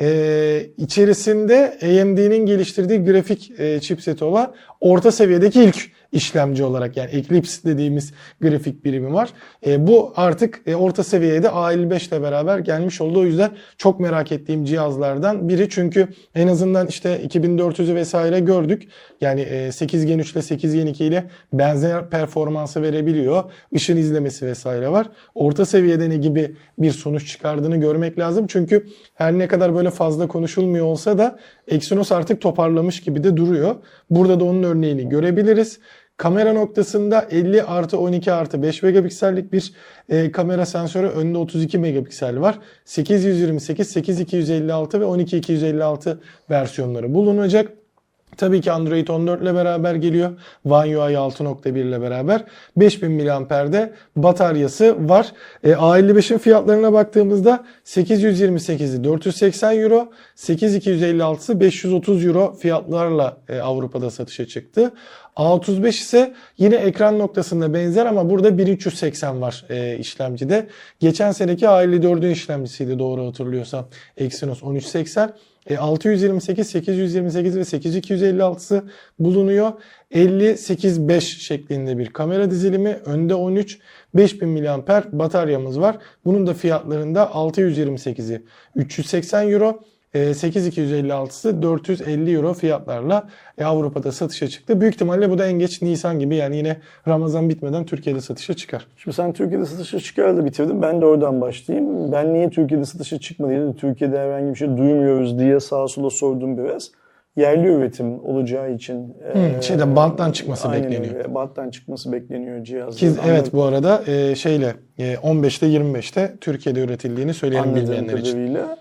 Ee, içerisinde A M D'nin geliştirdiği grafik e, chipseti olan orta seviyedeki ilk işlemci olarak, yani Eclipse dediğimiz grafik birimi var. E, bu artık e, orta seviyede A elli beş ile beraber gelmiş oldu. O yüzden çok merak ettiğim cihazlardan biri. Çünkü en azından işte iki bin dört yüzü vesaire gördük. Yani e, sekiz Gen üç ile sekiz Gen iki ile benzer performansı verebiliyor. Işın izlemesi vesaire var. Orta seviyede ne gibi bir sonuç çıkardığını görmek lazım. Çünkü her ne kadar böyle fazla konuşulmuyor olsa da Exynos artık toparlamış gibi de duruyor. Burada da onun örneğini görebiliriz. Kamera noktasında elli artı on iki artı beş megapiksellik bir e, kamera sensörü, önünde otuz iki megapiksel var. sekiz yüz yirmi sekiz, sekiz bin iki yüz elli altı ve on iki bin iki yüz elli altı versiyonları bulunacak. Tabii ki Android on dört ile beraber geliyor. One U I altı nokta bir ile beraber. beş bin miliamper'de bataryası var. E, A elli beşin fiyatlarına baktığımızda sekiz yüz yirmi sekizi dört yüz seksen euro, sekiz bin iki yüz elli altısı beş yüz otuz euro fiyatlarla e, Avrupa'da satışa çıktı. A otuz beş ise yine ekran noktasında benzer ama burada bin üç yüz seksen var e, işlemcide. Geçen seneki A elli dördün işlemcisiydi doğru hatırlıyorsam. Exynos on üç seksen. E, altı yüz yirmi sekiz, sekiz yüz yirmi sekiz ve sekiz bin iki yüz elli altısı bulunuyor. elli sekiz beş şeklinde bir kamera dizilimi. Önde on üç, beş bin miliamper bataryamız var. Bunun da fiyatlarında altı yüz yirmi sekizi üç yüz seksen euro. sekiz bin iki yüz elli altısı dört yüz elli euro fiyatlarla Avrupa'da satışa çıktı. Büyük ihtimalle bu da en geç Nisan gibi, yani yine Ramazan bitmeden Türkiye'de satışa çıkar. Şimdi sen Türkiye'de satışa çıkardı bitirdin. Ben de oradan başlayayım. Ben niye Türkiye'de satışa çıkmadıydı, Türkiye'de herhangi bir şey duymuyoruz diye sağa sola sordum biraz. Yerli üretim olacağı için. Hmm, şeyden banttan çıkması aynen bekleniyor. Öyle. Banttan çıkması bekleniyor cihazın. Ki evet, bu arada e, şeyle e, on beşte yirmi beşte Türkiye'de üretildiğini söyleyelim bilmeyenler için. Kadarıyla.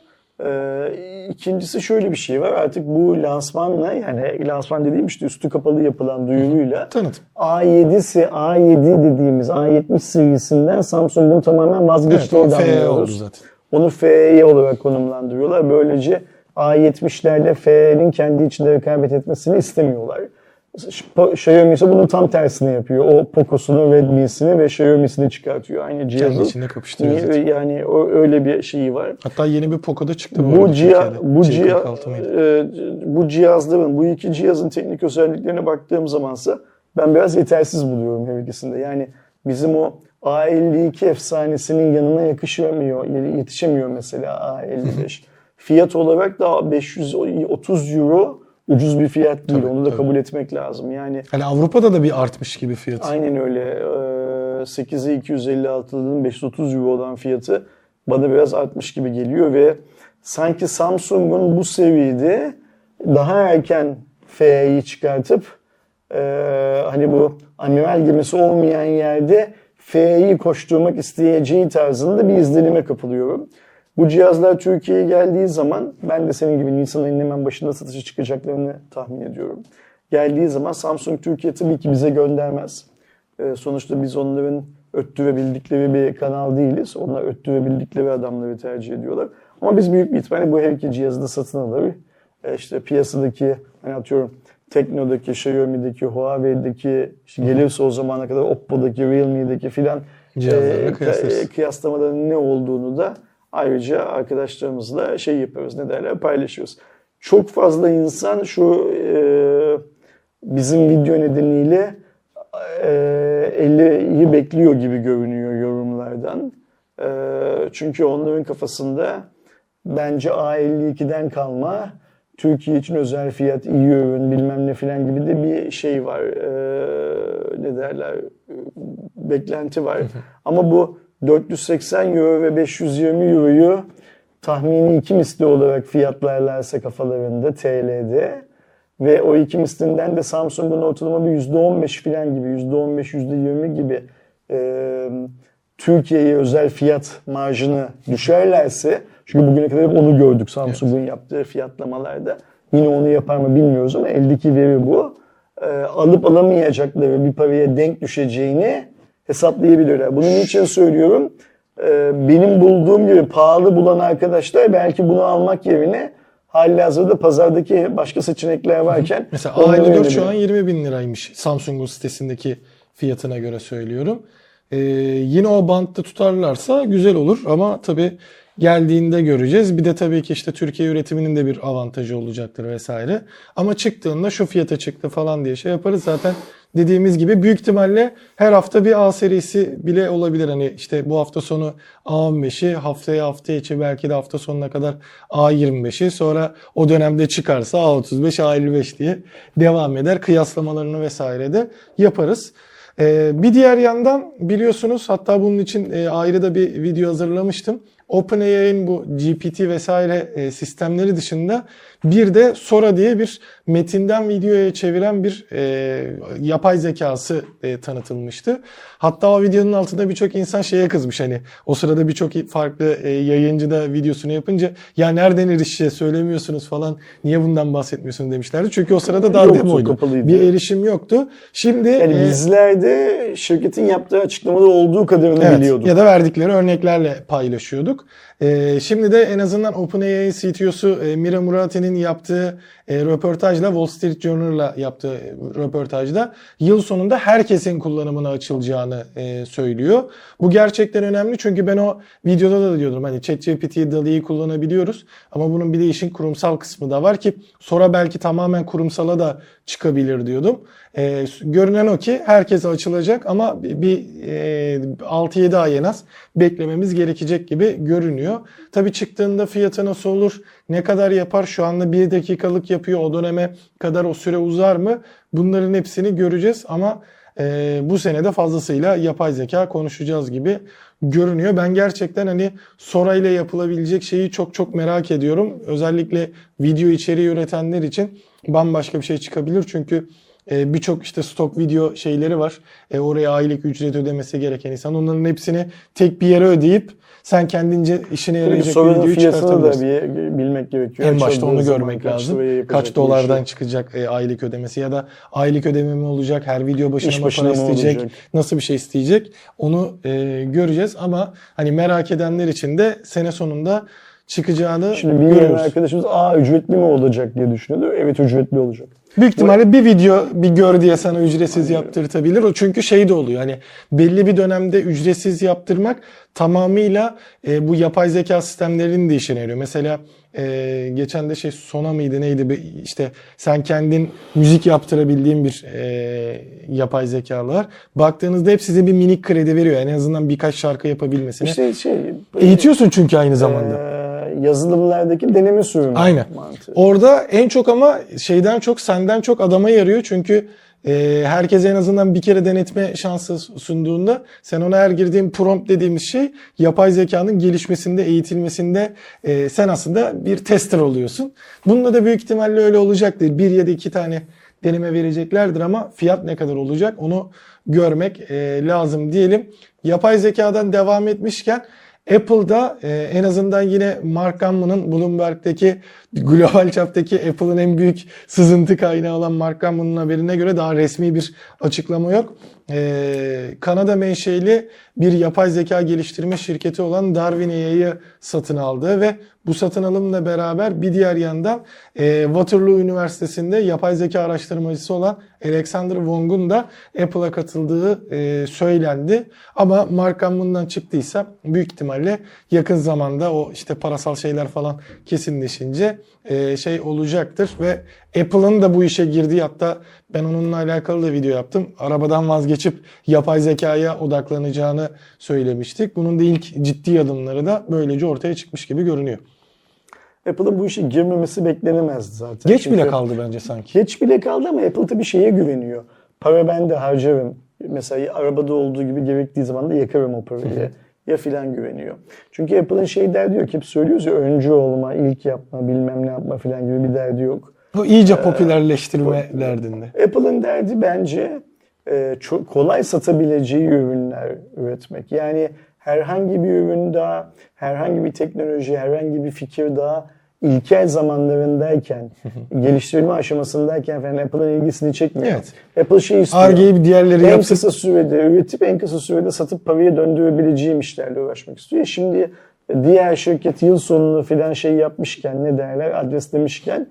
Ee, ikincisi şöyle bir şey var. Artık bu lansmanla, yani lansman dediğim işte üstü kapalı yapılan duyuruyla tanıtım. A yedisi, A yedi dediğimiz A yetmiş serisinden Samsung'un tamamen vazgeçtiğini Evet, o F E oldu anlıyoruz. zaten. Onu F E olarak konumlandırıyorlar. Böylece A yetmişlerle F E'nin kendi içinde rekabet etmesini istemiyorlar. Xiaomi ise bunun tam tersini yapıyor. O Poco'sunu, Redmi'sini ve Xiaomi'sini çıkartıyor. Aynı cihazın. Kendi içinde kapıştırıyor zaten. Yani o, öyle bir şeyi var. Hatta yeni bir Poco'da çıktı bu, Bu, arada ciha, Türkiye'de. bu, C ciha, kırk altı mıydı? e, bu cihazların, bu iki cihazın teknik özelliklerine baktığım zamansa ben biraz yetersiz buluyorum her ikisinde. Yani bizim o A elli iki efsanesinin yanına yakışamıyor, yetişemiyor mesela A elli beş. Fiyat olarak da beş yüz otuz euro ucuz bir fiyat değil. Tabii, Onu da tabii. kabul etmek lazım. Yani Hani Avrupa'da da bir artmış gibi fiyat. aynen öyle. Ee, sekiz bin iki yüz elli altının beş yüz otuz euro olan fiyatı bana biraz artmış gibi geliyor ve sanki Samsung'un bu seviyede daha erken F E'yi çıkartıp e, hani bu amiral gemisi olmayan yerde F E'yi koşturmak isteyeceği tarzında bir izlenime kapılıyorum. Bu cihazlar Türkiye'ye geldiği zaman ben de senin gibi Nisan ayının hemen başında satışa çıkacaklarını tahmin ediyorum. Geldiği zaman Samsung Türkiye tabii ki bize göndermez. Ee, sonuçta biz onların öttürebildikleri bir kanal değiliz. Onlar öttürebildikleri adamları tercih ediyorlar. Ama biz büyük bir ihtimalle bu her iki cihazı da satın alır. Ee, işte piyasadaki, hani atıyorum Tekno'daki, Xiaomi'deki, Huawei'deki, işte gelirse o zamana kadar Oppo'daki, Realme'deki filan Cihazlarla kıyaslarız. kıyaslamaların ne olduğunu da ayrıca arkadaşlarımızla şey yapıyoruz, ne derler, paylaşıyoruz. Çok fazla insan şu e, bizim video nedeniyle e, elliyi bekliyor gibi görünüyor yorumlardan. E, çünkü onların kafasında bence A elli ikiden kalma, Türkiye için özel fiyat, iyi ürün, bilmem ne filan gibi de bir şey var. E, ne derler, beklenti var. Ama bu dört yüz seksen euro ve beş yüz yirmi euroyu tahmini iki misli olarak fiyatlarlarsa kafalarında T L'de ve o iki mislinden de Samsung'un ortalama bir yüzde on beş falan gibi, yüzde on beş yüzde yirmi gibi e, Türkiye'ye özel fiyat marjını düşerlerse, çünkü bugüne kadar hep onu gördük Samsung'un evet. yaptığı fiyatlamalarda. Yine onu yapar mı bilmiyoruz ama eldeki veri bu. E, alıp alamayacakları bir paraya denk düşeceğini hesaplayabilirler. Bunun için söylüyorum, benim bulduğum gibi pahalı bulan arkadaşlar belki bunu almak yerine halihazırda pazardaki başka seçenekler varken... Mesela A elli dört şu an yirmi bin liraymış Samsung'un sitesindeki fiyatına göre söylüyorum. Ee, yine o bantta tutarlarsa güzel olur ama tabii geldiğinde göreceğiz. Bir de tabii ki işte Türkiye üretiminin de bir avantajı olacaktır vesaire. Ama çıktığında şu fiyata çıktı falan diye şey yaparız. Zaten dediğimiz gibi büyük ihtimalle her hafta bir A serisi bile olabilir. Hani işte bu hafta sonu A on beşi, haftaya hafta içi belki de hafta sonuna kadar A yirmi beşi, sonra o dönemde çıkarsa A otuz beş, A elli beş diye devam eder. Kıyaslamalarını vesaire de yaparız. Ee, bir diğer yandan biliyorsunuz, hatta bunun için e, ayrı da bir video hazırlamıştım. OpenAI'nin bu G P T vesaire e, sistemleri dışında bir de Sora diye bir metinden videoya çeviren bir e, yapay zekası e, tanıtılmıştı. Hatta o videonun altında birçok insan şeye kızmış, hani o sırada birçok farklı e, yayıncı da videosunu yapınca ya nereden erişeceğiz söylemiyorsunuz falan, niye bundan bahsetmiyorsunuz demişlerdi. Çünkü o sırada daha Yoktu, demoydu. kapalıydı. Bir erişim yoktu. Şimdi Yani e, bizlerde şirketin yaptığı açıklamada olduğu kadarını evet, biliyorduk. ya da verdikleri örneklerle paylaşıyorduk. Ee, şimdi de en azından OpenAI C T O'su e, Mira Murati'nin yaptığı e, röportajla, Wall Street Journal'la yaptığı e, röportajda yıl sonunda herkesin kullanımına açılacağını e, söylüyor. Bu gerçekten önemli çünkü ben o videoda da diyordum, hani ChatGPT, D A L L-I'yi kullanabiliyoruz ama bunun bir de işin kurumsal kısmı da var ki sonra belki tamamen kurumsala da çıkabilir diyordum. E, görünen o ki herkese açılacak ama bir e, altı yedi ay en az beklememiz gerekecek gibi görünüyor. Tabii çıktığında fiyatı nasıl olur, ne kadar yapar, şu anda bir dakikalık yapıyor, o döneme kadar o süre uzar mı? Bunların hepsini göreceğiz ama e, bu sene de fazlasıyla yapay zeka konuşacağız gibi görünüyor. Ben gerçekten hani Sora ile yapılabilecek şeyi çok çok merak ediyorum. Özellikle video içeriği üretenler için bambaşka bir şey çıkabilir çünkü e, birçok işte stok video şeyleri var. E, oraya aylık ücret ödemesi gereken insan, onların hepsini tek bir yere ödeyip sen kendince işine yarayacak bir videoyu çıkartabilirsin. Da bir bilmek gerekiyor. En başta onu Zaman görmek kaç lazım. liraya Kaç yapacak dolardan bu çıkacak e, aylık ödemesi ya da aylık ödeme mi olacak, her video başına İş mı başına para mı isteyecek, olacak? nasıl bir şey isteyecek onu e, göreceğiz ama hani merak edenler için de sene sonunda çıkacağını Şimdi bir görüyoruz. arkadaşımız aa ücretli mi olacak diye düşünüyordu. Evet, ücretli olacak. Büyük ihtimalle bir video bir gör diye sana ücretsiz yaptırtabilir. O çünkü şey de oluyor, hani belli bir dönemde ücretsiz yaptırmak tamamıyla e, bu yapay zeka sistemlerinin de işine yarıyor. Mesela e, geçen de şey Sona mıydı neydi, bir, işte sen kendin müzik yaptırabildiğin bir e, yapay zekalar. Baktığınızda hep size bir minik kredi veriyor. En azından birkaç şarkı yapabilmesine. İşte şey Eğitiyorsun çünkü aynı zamanda. E, yazılımlardaki deneme sürümü Aynen. mantığı. Orada en çok ama şeyden çok senden çok adama yarıyor çünkü e, herkese en azından bir kere denetme şansı sunduğunda sen ona her girdiğin prompt dediğimiz şey yapay zekanın gelişmesinde, eğitilmesinde e, sen aslında bir tester oluyorsun. Bununla da büyük ihtimalle öyle olacaktır. Bir ya da iki tane deneme vereceklerdir ama fiyat ne kadar olacak onu görmek e, lazım diyelim. Yapay zekadan devam etmişken Apple'da e, en azından yine Mark Gurman'ın Bloomberg'deki global çaptaki Apple'ın en büyük sızıntı kaynağı olan Mark Gurman'ın haberine göre daha resmi bir açıklama yok. E, Kanada menşeli bir yapay zeka geliştirme şirketi olan Darwin A I'yı satın aldı ve bu satın alımla beraber bir diğer yandan e, Waterloo Üniversitesi'nde yapay zeka araştırmacısı olan Alexander Wong'un da Apple'a katıldığı e, söylendi. Ama Mark Gurman'dan çıktıysa büyük ihtimalle yakın zamanda o işte parasal şeyler falan kesinleşince e, şey olacaktır ve Apple'ın da bu işe girdiği, hatta ben onunla alakalı da video yaptım. Arabadan vazgeçip yapay zekaya odaklanacağını söylemiştik. Bunun da ilk ciddi adımları da böylece ortaya çıkmış gibi görünüyor. Apple'ın bu işe girmemesi beklenemezdi zaten. Geç Çünkü bile kaldı bence sanki. Geç bile kaldı ama Apple tabii şeye güveniyor. Para ben de harcarım. Mesela arabada olduğu gibi gerektiği zaman da yakarım o parayı. Ya filan güveniyor. Çünkü Apple'ın şey derdi yok. Hep söylüyoruz ya, öncü olma, ilk yapma, bilmem ne yapma filan gibi bir derdi yok. Bu iyice popülerleştirme ee, derdinde. Apple'ın derdi bence e, çok kolay satabileceği ürünler üretmek. Yani herhangi bir ürün daha, herhangi bir teknoloji, herhangi bir fikir daha ilkel zamanlarındayken, geliştirilme aşamasındayken falan Apple'ın ilgisini çekmiyor. Evet. Apple şey istiyor. Ar-Ge'yi bir diğerleri en yapsın. kısa sürede üretip en kısa sürede satıp paraya döndürebileceğim işlerle uğraşmak istiyor. Şimdi diğer şirket yıl sonunu falan şey yapmışken, ne derler, adreslemişken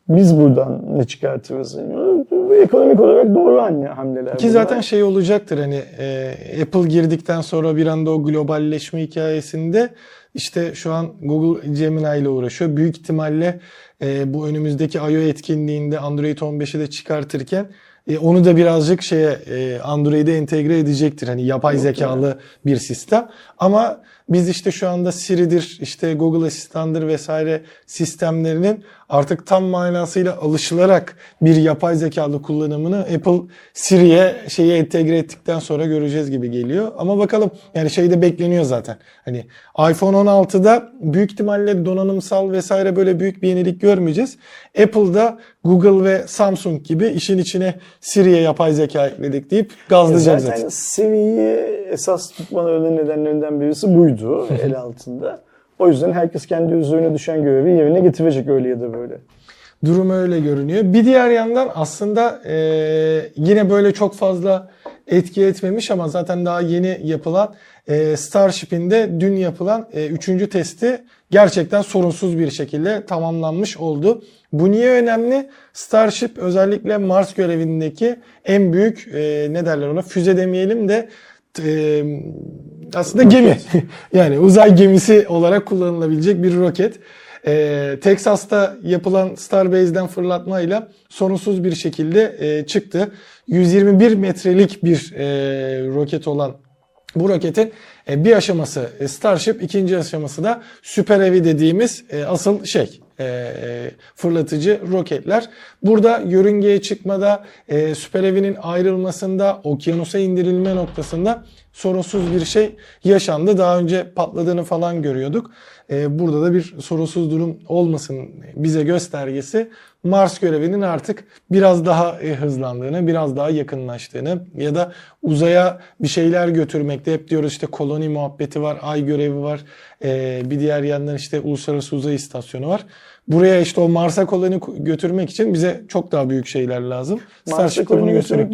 biz buradan ne çıkartırız? Ekonomik olarak doğru hamleler. Ki zaten şey olacaktır hani e, Apple girdikten sonra bir anda o globalleşme hikayesinde işte şu an Google Gemini ile uğraşıyor. Büyük ihtimalle e, bu önümüzdeki I O etkinliğinde Android on beşi de çıkartırken e, onu da birazcık şeye e, Android'e entegre edecektir. Hani yapay Yok zekalı yani. bir sistem. Ama biz işte şu anda Siri'dir, işte Google Asistan'dır vesaire sistemlerinin artık tam manasıyla alışılarak bir yapay zekalı kullanımını Apple Siri'ye şeyi entegre ettikten sonra göreceğiz gibi geliyor. Ama bakalım yani şey de bekleniyor zaten. Hani iPhone on altıda büyük ihtimalle donanımsal vesaire böyle büyük bir yenilik görmeyeceğiz. Apple'da Google ve Samsung gibi işin içine Siri'ye yapay zeka ekledik deyip gazlayacak zaten. Zaten Siri'yi esas tutmalarının nedenlerinden birisi buydu el altında. O yüzden herkes kendi üzerine düşen görevi yerine getirecek öyle ya da böyle. Durum öyle görünüyor. Bir diğer yandan aslında e, yine böyle çok fazla etki etmemiş ama zaten daha yeni yapılan e, Starship'in de dün yapılan e, üçüncü testi gerçekten sorunsuz bir şekilde tamamlanmış oldu. Bu niye önemli? Starship özellikle Mars görevindeki en büyük e, ne derler ona füze demeyelim de e, aslında gemi. Yani uzay gemisi olarak kullanılabilecek bir roket. Ee, Texas'ta yapılan Starbase'den fırlatmayla sorunsuz bir şekilde e, çıktı. yüz yirmi bir metrelik bir e, roket olan bu roketin e, bir aşaması e, Starship, ikinci aşaması da Süper Heavy dediğimiz e, asıl şey. E, fırlatıcı roketler. Burada yörüngeye çıkmada, e, Süper Heavy'nin ayrılmasında, okyanusa indirilme noktasında sorunsuz bir şey yaşandı. Daha önce patladığını falan görüyorduk. E, burada da bir sorunsuz durum olmasın bize göstergesi. Mars görevinin artık biraz daha e, hızlandığını, biraz daha yakınlaştığını ya da uzaya bir şeyler götürmekte. Hep diyoruz işte koloni muhabbeti var, ay görevi var. E, bir diğer yandan işte Uluslararası Uzay İstasyonu var. Buraya işte o Mars'a koloni götürmek için bize çok daha büyük şeyler lazım. Mars'a koloni götürmek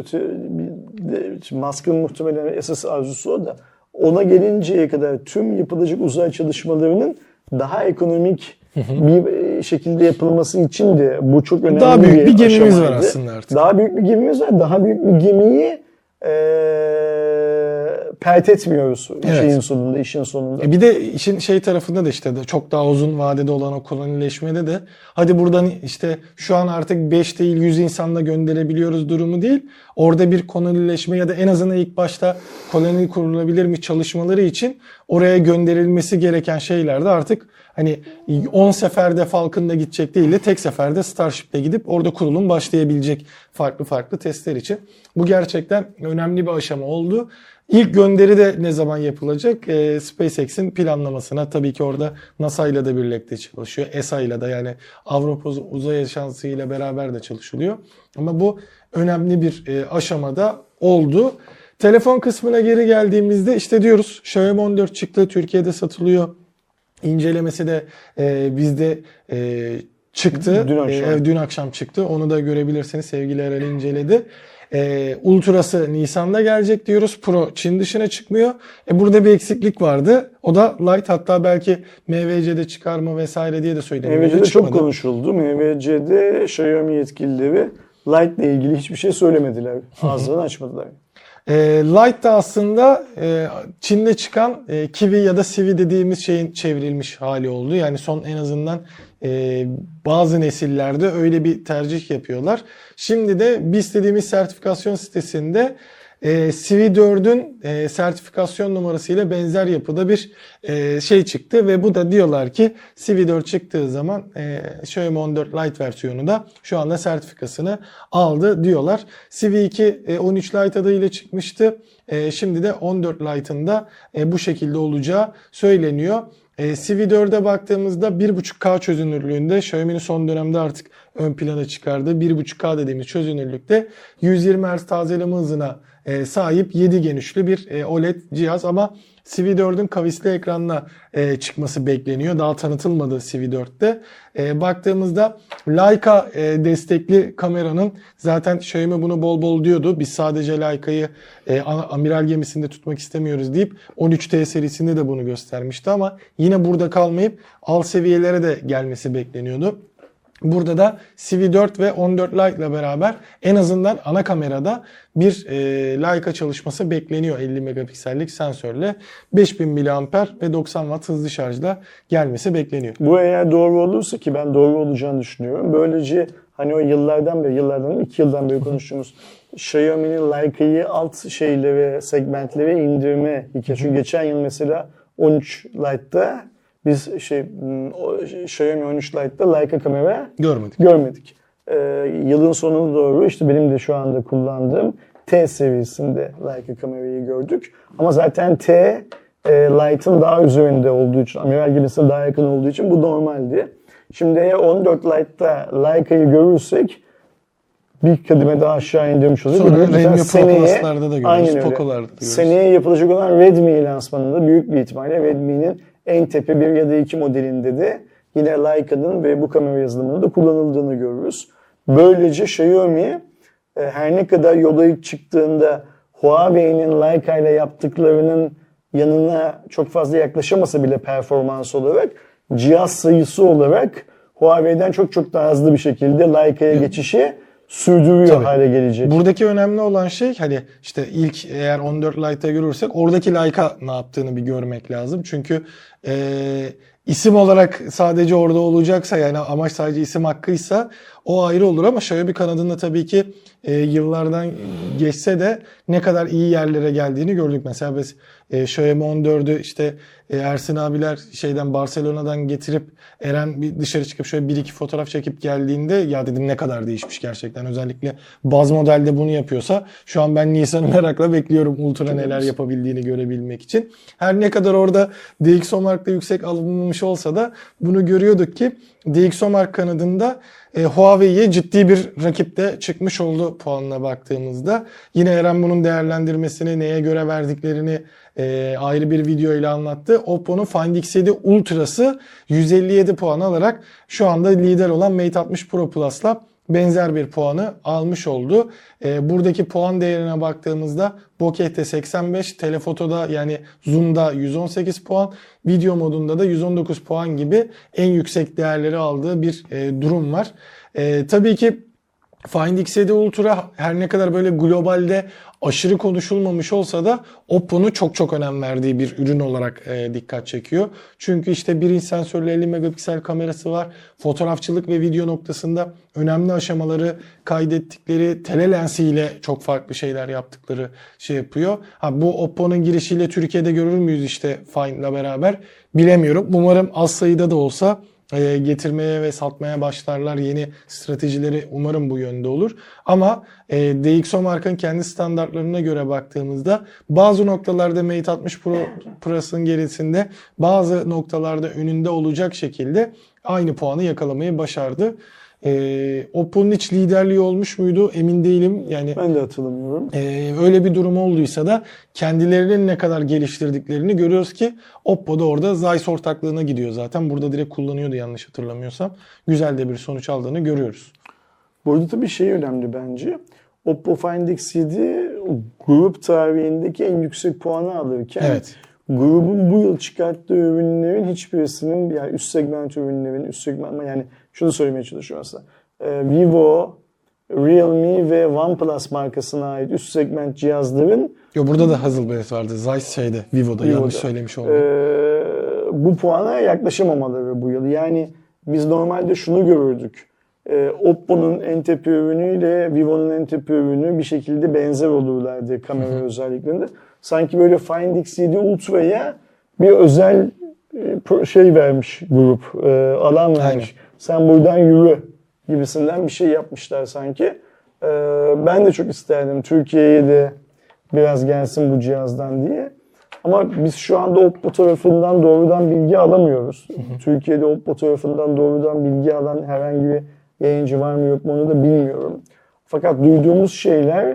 Musk'ın muhtemelen esas arzusu o da. Ona gelinceye kadar tüm yapılacak uzay çalışmalarının daha ekonomik bir şekilde yapılması için de bu çok önemli daha büyük bir, bir gemimiz aşamaydı. var aslında artık. Daha büyük bir gemimiz var. Daha büyük bir gemiyi ee, pert etmiyoruz evet. şeyin sonunda, işin sonunda. E bir de işin şey tarafında da işte de çok daha uzun vadede olan o kolonileşmede de hadi buradan işte şu an artık beş değil yüz insanla gönderebiliyoruz durumu değil. Orada bir kolonileşme ya da en azından ilk başta koloni kurulabilir mi çalışmaları için oraya gönderilmesi gereken şeyler de artık hani on seferde Falcon'da gidecek değil de tek seferde Starship'te gidip orada kurulum başlayabilecek farklı farklı testler için. Bu gerçekten önemli bir aşama oldu. İlk gönderi de ne zaman yapılacak? E, SpaceX'in planlamasına tabii ki orada NASA ile de birlikte çalışıyor. E S A ile de yani Avrupa Uzay Ajansı ile beraber de çalışılıyor. Ama bu önemli bir e, aşamada oldu. Telefon kısmına geri geldiğimizde işte diyoruz Xiaomi on dört çıktı. Türkiye'de satılıyor. İncelemesi de e, bizde e, çıktı. Dün akşam. E, dün akşam çıktı. Onu da görebilirsiniz. Sevgili Erel inceledi. E, Ultra'sı Nisan'da gelecek diyoruz. Pro Çin dışına çıkmıyor. E, burada bir eksiklik vardı. O da Lite, hatta belki M V C'de çıkar mı vesaire diye de söyleniyor. M V C'de çok konuşuldu. M V C'de Xiaomi yetkilileri Lite ile ilgili hiçbir şey söylemediler. Ağzını açmadılar. E, Lite de aslında e, Çin'de çıkan e, Kiwi ya da Civi dediğimiz şeyin çevrilmiş hali oldu. Yani son en azından e, bazı nesillerde öyle bir tercih yapıyorlar. Şimdi de biz dediğimiz sertifikasyon sitesinde e, Civi dördün e, sertifikasyon numarasıyla benzer yapıda bir e, şey çıktı ve bu da diyorlar ki Civi dört çıktığı zaman e, Xiaomi on dört Lite versiyonu da şu anda sertifikasını aldı diyorlar. Civi iki e, on üç Lite adıyla çıkmıştı. E, şimdi de on dört Lite'ın da e, bu şekilde olacağı söyleniyor. E, Civi dörde baktığımızda bir buçuk K çözünürlüğünde Xiaomi'nin son dönemde artık ön plana çıkardığı bir buçuk K dediğimiz çözünürlükte yüz yirmi hertz tazeleme hızına e, sahip yedi gen üçlü bir e, O L E D cihaz ama Civi dördün kavisli ekranla e, çıkması bekleniyor. Daha tanıtılmadı Civi dörtte. E, baktığımızda Leica e, destekli kameranın zaten Xiaomi bunu bol bol diyordu. Biz sadece Leica'yı e, amiral gemisinde tutmak istemiyoruz deyip on üç T serisinde de bunu göstermişti ama yine burada kalmayıp alt seviyelere de gelmesi bekleniyordu. Burada da C V dört ve on dört Lite ile beraber en azından ana kamerada bir e, Leica çalışması bekleniyor elli megapiksellik sensörle. beş bin miliamper ve doksan watt hızlı şarjla gelmesi bekleniyor. Bu eğer doğru olursa, ki ben doğru olacağını düşünüyorum. Böylece hani o yıllardan beri, yıllardan iki yıldan beri konuştuğumuz Xiaomi'nin Leica'yı alt şeylere, segmentlere indirme hikayesi. Çünkü geçen yıl mesela on üç Lite'da biz şey o Xiaomi on üç Lite'da Leica kamera Görmedik. görmedik. Ee, yılın sonuna doğru işte benim de şu anda kullandığım T seviyesinde Leica kamerayı gördük. Ama zaten T e, Lite'ın daha üzerinde olduğu için, amiral gemisine daha yakın olduğu için bu normaldi. Şimdi eğer on dört Lite'da Leica'yı görürsek bir kademe daha aşağı indirmiş olacak. Sonra Mesela Redmi Pro seneye, Plus'larda da görürüz, aynen öyle. Poco'larda da görürüz. Seneye yapılacak olan Redmi lansmanında büyük bir ihtimalle Redmi'nin en tepe bir ya da iki modelinde de yine Leica'nın ve bu kamera yazılımının da kullanıldığını görürüz. Böylece Xiaomi e, her ne kadar yola ilk çıktığında Huawei'nin Leica ile yaptıklarının yanına çok fazla yaklaşamasa bile performans olarak, cihaz sayısı olarak Huawei'den çok çok daha hızlı bir şekilde Leica'ya geçişi sürdürüyor Tabii. hale gelecek. Buradaki önemli olan şey hani işte ilk eğer on dört Lite'ı görürsek oradaki Leica ne yaptığını bir görmek lazım. Çünkü e, isim olarak sadece orada olacaksa, yani amaç sadece isim hakkıysa o ayrı olur, ama Xiaomi kanadında tabii ki e, yıllardan geçse de ne kadar iyi yerlere geldiğini gördük. Mesela biz e, Xiaomi on dördü işte e, Ersin abiler şeyden Barcelona'dan getirip Eren bir dışarı çıkıp şöyle bir iki fotoğraf çekip geldiğinde ya dedim ne kadar değişmiş gerçekten. Özellikle baz modelde bunu yapıyorsa şu an ben Nisan'ı merakla bekliyorum Ultra neler yapabildiğini görebilmek için. Her ne kadar orada D X O Mark'ta yüksek alınmış olsa da bunu görüyorduk ki D X O Mark kanadında e, Huawei'ye ciddi bir rakip de çıkmış oldu puanına baktığımızda. Yine Eren bunun değerlendirmesini, neye göre verdiklerini e, ayrı bir video ile anlattı. Oppo'nun Find X yedi Ultra'sı yüz elli yedi puan alarak şu anda lider olan Mate altmış Pro Plus'la benzer bir puanı almış oldu. E, buradaki puan değerine baktığımızda bokeh'te seksen beş, telefotoda yani zoom'da yüz on sekiz puan, video modunda da yüz on dokuz puan gibi en yüksek değerleri aldığı bir e, durum var. E, tabii ki Find X yedi Ultra her ne kadar böyle globalde aşırı konuşulmamış olsa da Oppo'nun çok çok önem verdiği bir ürün olarak e, dikkat çekiyor. Çünkü işte birinci sensörlü elli megapiksel kamerası var. Fotoğrafçılık ve video noktasında önemli aşamaları kaydettikleri telelensiyle çok farklı şeyler yaptıkları şey yapıyor. Ha, bu Oppo'nun girişiyle Türkiye'de görür müyüz işte Find'la beraber bilemiyorum. Umarım az sayıda da olsa getirmeye ve satmaya başlarlar. Yeni stratejileri umarım bu yönde olur. Ama e, D X O Mark'ın kendi standartlarına göre baktığımızda bazı noktalarda Mate altmış Pro Plus'ın gerisinde, bazı noktalarda önünde olacak şekilde aynı puanı yakalamayı başardı. Ee, Oppo'nun hiç liderliği olmuş muydu emin değilim. Yani ben de hatırlamıyorum. E, öyle bir durum olduysa da kendilerinin ne kadar geliştirdiklerini görüyoruz ki Oppo da orada Zeiss ortaklığına gidiyor zaten. Burada direkt kullanıyordu yanlış hatırlamıyorsam. Güzel de bir sonuç aldığını görüyoruz. Burada tabii şey önemli bence. Oppo Find X yedi grup tarihindeki en yüksek puanı alırken Evet. grubun bu yıl çıkarttığı ürünlerin hiçbirisinin, yani üst segment ürünlerin, üst segment ama yani şunu söylemeye çalışıyorum aslında. Ee, Vivo, Realme ve OnePlus markasına ait üst segment cihazların Yo, burada da Hazelblad vardı. Zeiss şeyde, Vivo'da, Vivo'da. yanlış söylemiş oldum. Ee, bu puana yaklaşamamaları bu yıl. Yani biz normalde şunu görürdük. Ee, Oppo'nun en tepe ürünüyle Vivo'nun en tepe ürünü bir şekilde benzer olurlardı kamera özelliklerinde. Sanki böyle Find X yedi Ultra'ya bir özel e, şey vermiş grup, e, alan vermiş. Aynen. Sen buradan yürü gibisinden bir şey yapmışlar sanki. Ee, ben de çok isterdim Türkiye'ye de biraz gelsin bu cihazdan diye. Ama biz şu anda Oppo tarafından doğrudan bilgi alamıyoruz. Hı hı. Türkiye'de Oppo tarafından doğrudan bilgi alan herhangi bir yayıncı var mı yok mu onu da bilmiyorum. Fakat duyduğumuz şeyler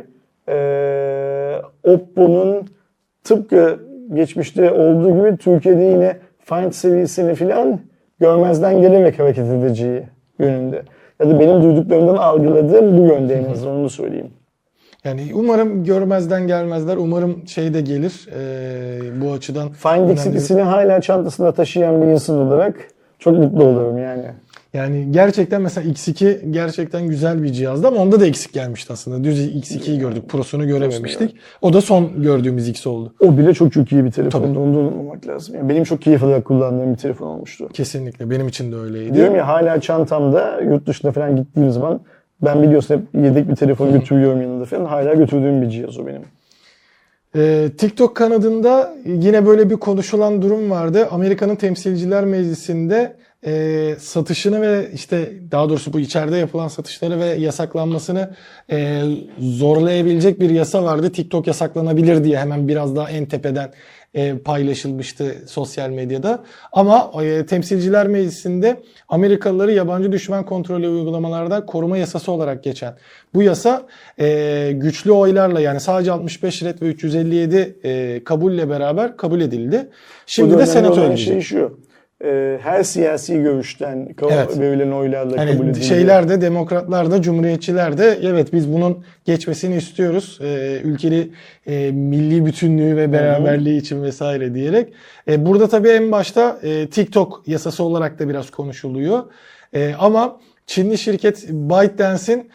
e, Oppo'nun tıpkı geçmişte olduğu gibi Türkiye'de yine Find seviyesini falan görmezden gelerek hareket edeceği yönünde. Ya da benim duyduklarımdan algıladığım bu yönde, en azından onu söyleyeyim. Yani umarım görmezden gelmezler. Umarım şey de gelir. Ee, bu açıdan Find X ikisini hala çantasında taşıyan bir insan olarak çok mutlu olurum yani. Yani gerçekten mesela X iki gerçekten güzel bir cihazdı ama onda da eksik gelmişti aslında. Düz X ikiyi gördük. Pro'sunu görememiştik. O da son gördüğümüz X oldu. O bile çok çok iyi bir telefondu. Tabii. Onu da unutmamak lazım. Yani benim çok keyif alarak kullandığım bir telefon olmuştu. Kesinlikle. Benim için de öyleydi. Diyorum ya hala çantamda yurt dışına falan gittiğim zaman ben biliyorsun hep yedek bir telefon götürüyorum yanında falan. Hala götürdüğüm bir cihaz o benim. Ee, TikTok kanadında yine böyle bir konuşulan durum vardı. Amerika'nın Temsilciler Meclisi'nde e, satışını ve işte daha doğrusu bu içeride yapılan satışları ve yasaklanmasını e, zorlayabilecek bir yasa vardı. TikTok yasaklanabilir diye hemen biraz daha en tepeden e, paylaşılmıştı sosyal medyada. Ama e, Temsilciler Meclisi'nde Amerikalıları yabancı düşman kontrolü uygulamalardan koruma yasası olarak geçen bu yasa e, güçlü oylarla yani sadece altmış beş ret ve üç yüz elli yedi e, kabulle beraber kabul edildi. Şimdi de senatoya gidecek. Şey şu, e, her siyasi görüşten Evet. verilen oylarla Hani kabul edildi. şeyler de demokratlar da cumhuriyetçiler de evet biz bunun geçmesini istiyoruz. Ee, ülkeli e, milli bütünlüğü ve beraberliği için vesaire diyerek. E, burada tabii en başta e, TikTok yasası olarak da biraz konuşuluyor. E, ama Çinli şirket ByteDance'in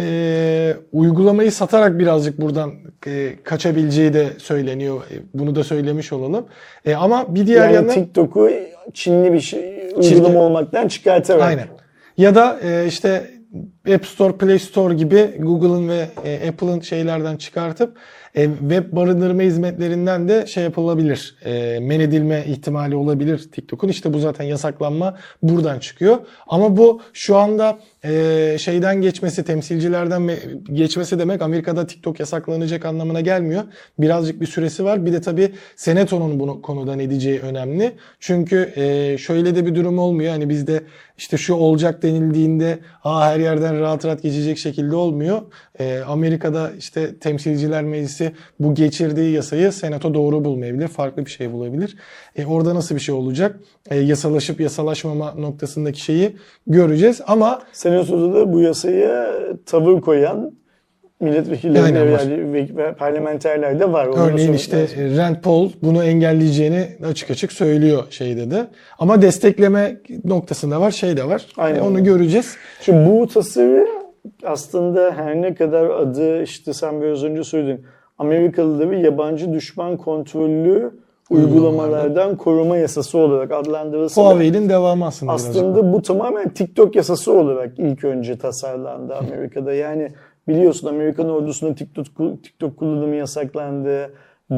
e, uygulamayı satarak birazcık buradan e, kaçabileceği de söyleniyor. E, bunu da söylemiş olalım. E, ama bir diğer yani yandan TikTok'u Çinli bir şey, Çinli- uygulama olmaktan çıkartarak. aynen. Ya da e, işte App Store, Play Store gibi Google'ın ve e, Apple'ın şeylerden çıkartıp e, web barındırma hizmetlerinden de şey yapılabilir. E, men edilme ihtimali olabilir TikTok'un. İşte bu zaten yasaklanma buradan çıkıyor. Ama bu şu anda e, şeyden geçmesi, temsilcilerden me- geçmesi demek Amerika'da TikTok yasaklanacak anlamına gelmiyor. Birazcık bir süresi var. Bir de tabii Senato'nun bunu konudan edeceği önemli. Çünkü e, şöyle de bir durum olmuyor. Hani bizde işte şu olacak denildiğinde ha her yerden rahat rahat geçecek şekilde olmuyor. E, Amerika'da işte Temsilciler Meclisi bu geçirdiği yasayı Senato doğru bulmayabilir. Farklı bir şey bulabilir. E, orada nasıl bir şey olacak? E, yasalaşıp yasalaşmama noktasındaki şeyi göreceğiz. Ama Senato'da da bu yasaya tavır koyan milletvekilleri Aynen ve, var. yani ve- ve parlamenterler de var. Onu da örneğin söylemek işte lazım. Rand Paul bunu engelleyeceğini açık açık söylüyor şeyde de. Ama destekleme noktasında var, şey de var. Aynen E, onu öyle. göreceğiz. Şimdi bu tasarı aslında her ne kadar adı işte sen biraz önce söyledin Amerikalıları yabancı düşman kontrollü uygulamalardan koruma yasası olarak adlandırılsa da Huawei'nin devamı aslında, birazcık. aslında bu tamamen TikTok yasası olarak ilk önce tasarlandı Amerika'da. Yani biliyorsun Amerikan ordusunda TikTok, TikTok kullanımı yasaklandı.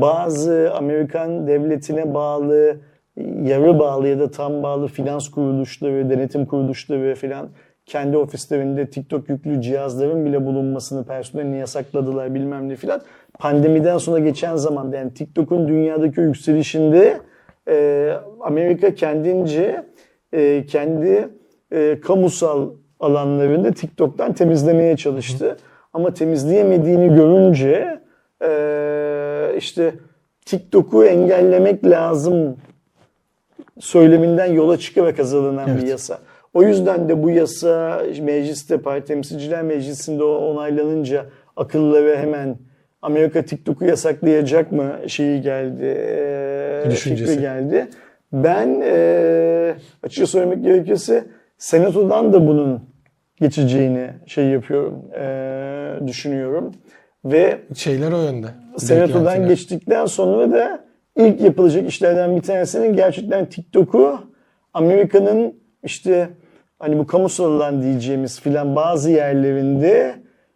Bazı Amerikan devletine bağlı, yarı bağlı ya da tam bağlı finans kuruluşları, denetim kuruluşları filan kendi ofislerinde TikTok yüklü cihazların bile bulunmasını, personelini yasakladılar bilmem ne filan. Pandemiden sonra geçen zamanda yani TikTok'un dünyadaki yükselişinde e, Amerika kendince e, kendi e, kamusal alanlarını TikTok'tan temizlemeye çalıştı. Hı. Ama temizleyemediğini görünce e, işte TikTok'u engellemek lazım söyleminden yola çıkarak hazırlanan Evet. bir yasa. O yüzden de bu yasa mecliste, Parti Temsilciler Meclisi'nde onaylanınca akıllara hemen Amerika TikTok'u yasaklayacak mı şeyi geldi, e, Düşüncesi. fikri geldi. Ben e, açıkça söylemek gerekirse Senato'dan da bunun geçeceğini şey yapıyorum, e, düşünüyorum. Ve Şeyler o yönde. Senato'dan Beklentiler. geçtikten sonra da ilk yapılacak işlerden bir tanesinin gerçekten TikTok'u Amerika'nın işte hani bu kamusal alan diyeceğimiz filan bazı yerlerinde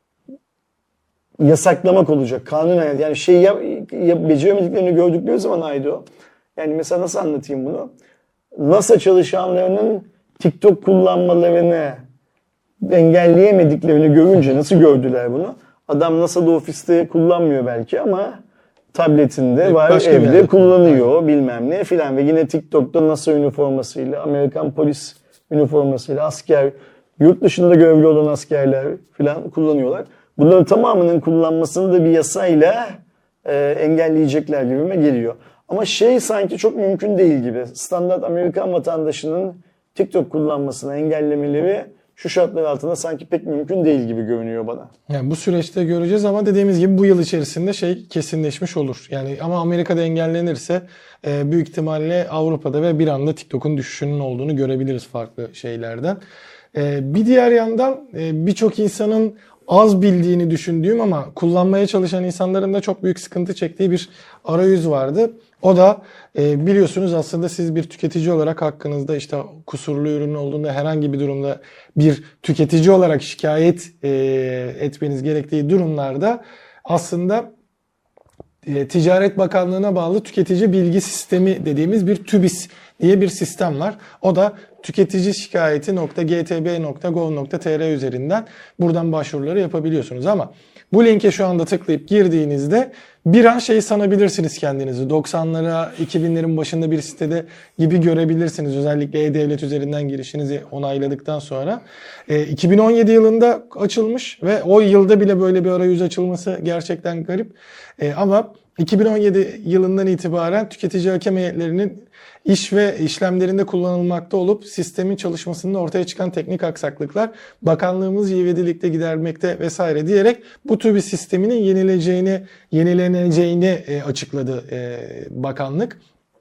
yasaklamak olacak. Kanunen yani şey yap, yap, beceremediklerini gördükleri zaman Aydo. Yani mesela nasıl anlatayım bunu? NASA çalışanlarının TikTok kullanmalarını engelleyemediklerini görünce nasıl gördüler bunu? Adam NASA'da ofiste kullanmıyor belki ama tabletinde Evet, var, başka bir evde yerde kullanıyor bilmem ne filan ve yine TikTok'ta NASA üniformasıyla, Amerikan polis üniformasıyla asker, yurt dışında görevli olan askerler filan kullanıyorlar. Bunların tamamının kullanmasını da bir yasayla e, engelleyecekler gibime geliyor. Ama şey sanki çok mümkün değil gibi. Standart Amerikan vatandaşının TikTok kullanmasını engellemeleri şu şartlar altında sanki pek mümkün değil gibi görünüyor bana. Yani bu süreçte göreceğiz ama dediğimiz gibi bu yıl içerisinde şey kesinleşmiş olur. Yani ama Amerika'da engellenirse e, büyük ihtimalle Avrupa'da ve bir anda TikTok'un düşüşünün olduğunu görebiliriz farklı şeylerden. E, bir diğer yandan e, birçok insanın az bildiğini düşündüğüm ama kullanmaya çalışan insanların da çok büyük sıkıntı çektiği bir arayüz vardı. O da e, biliyorsunuz aslında siz bir tüketici olarak hakkınızda işte kusurlu ürün olduğunda herhangi bir durumda bir tüketici olarak şikayet e, etmeniz gerektiği durumlarda aslında e, Ticaret Bakanlığı'na bağlı tüketici bilgi sistemi dediğimiz bir TÜBİS diye bir sistem var. O da tüketici şikayeti nokta g t b nokta gov nokta t r üzerinden buradan başvuruları yapabiliyorsunuz ama bu linke şu anda tıklayıp girdiğinizde bir an şey sanabilirsiniz kendinizi. doksanlara, iki binlerin başında bir sitede gibi görebilirsiniz. Özellikle E-Devlet üzerinden girişinizi onayladıktan sonra. E, iki bin on yedi yılında açılmış ve o yılda bile böyle bir arayüz açılması gerçekten garip. E, ama iki bin on yedi yılından itibaren tüketici hakem heyetlerinin iş ve işlemlerinde kullanılmakta olup sistemin çalışmasında ortaya çıkan teknik aksaklıklar bakanlığımız ivedilikle gidermekte vesaire diyerek bu tür bir sisteminin yenileceğini, yenileneceğini açıkladı bakanlık.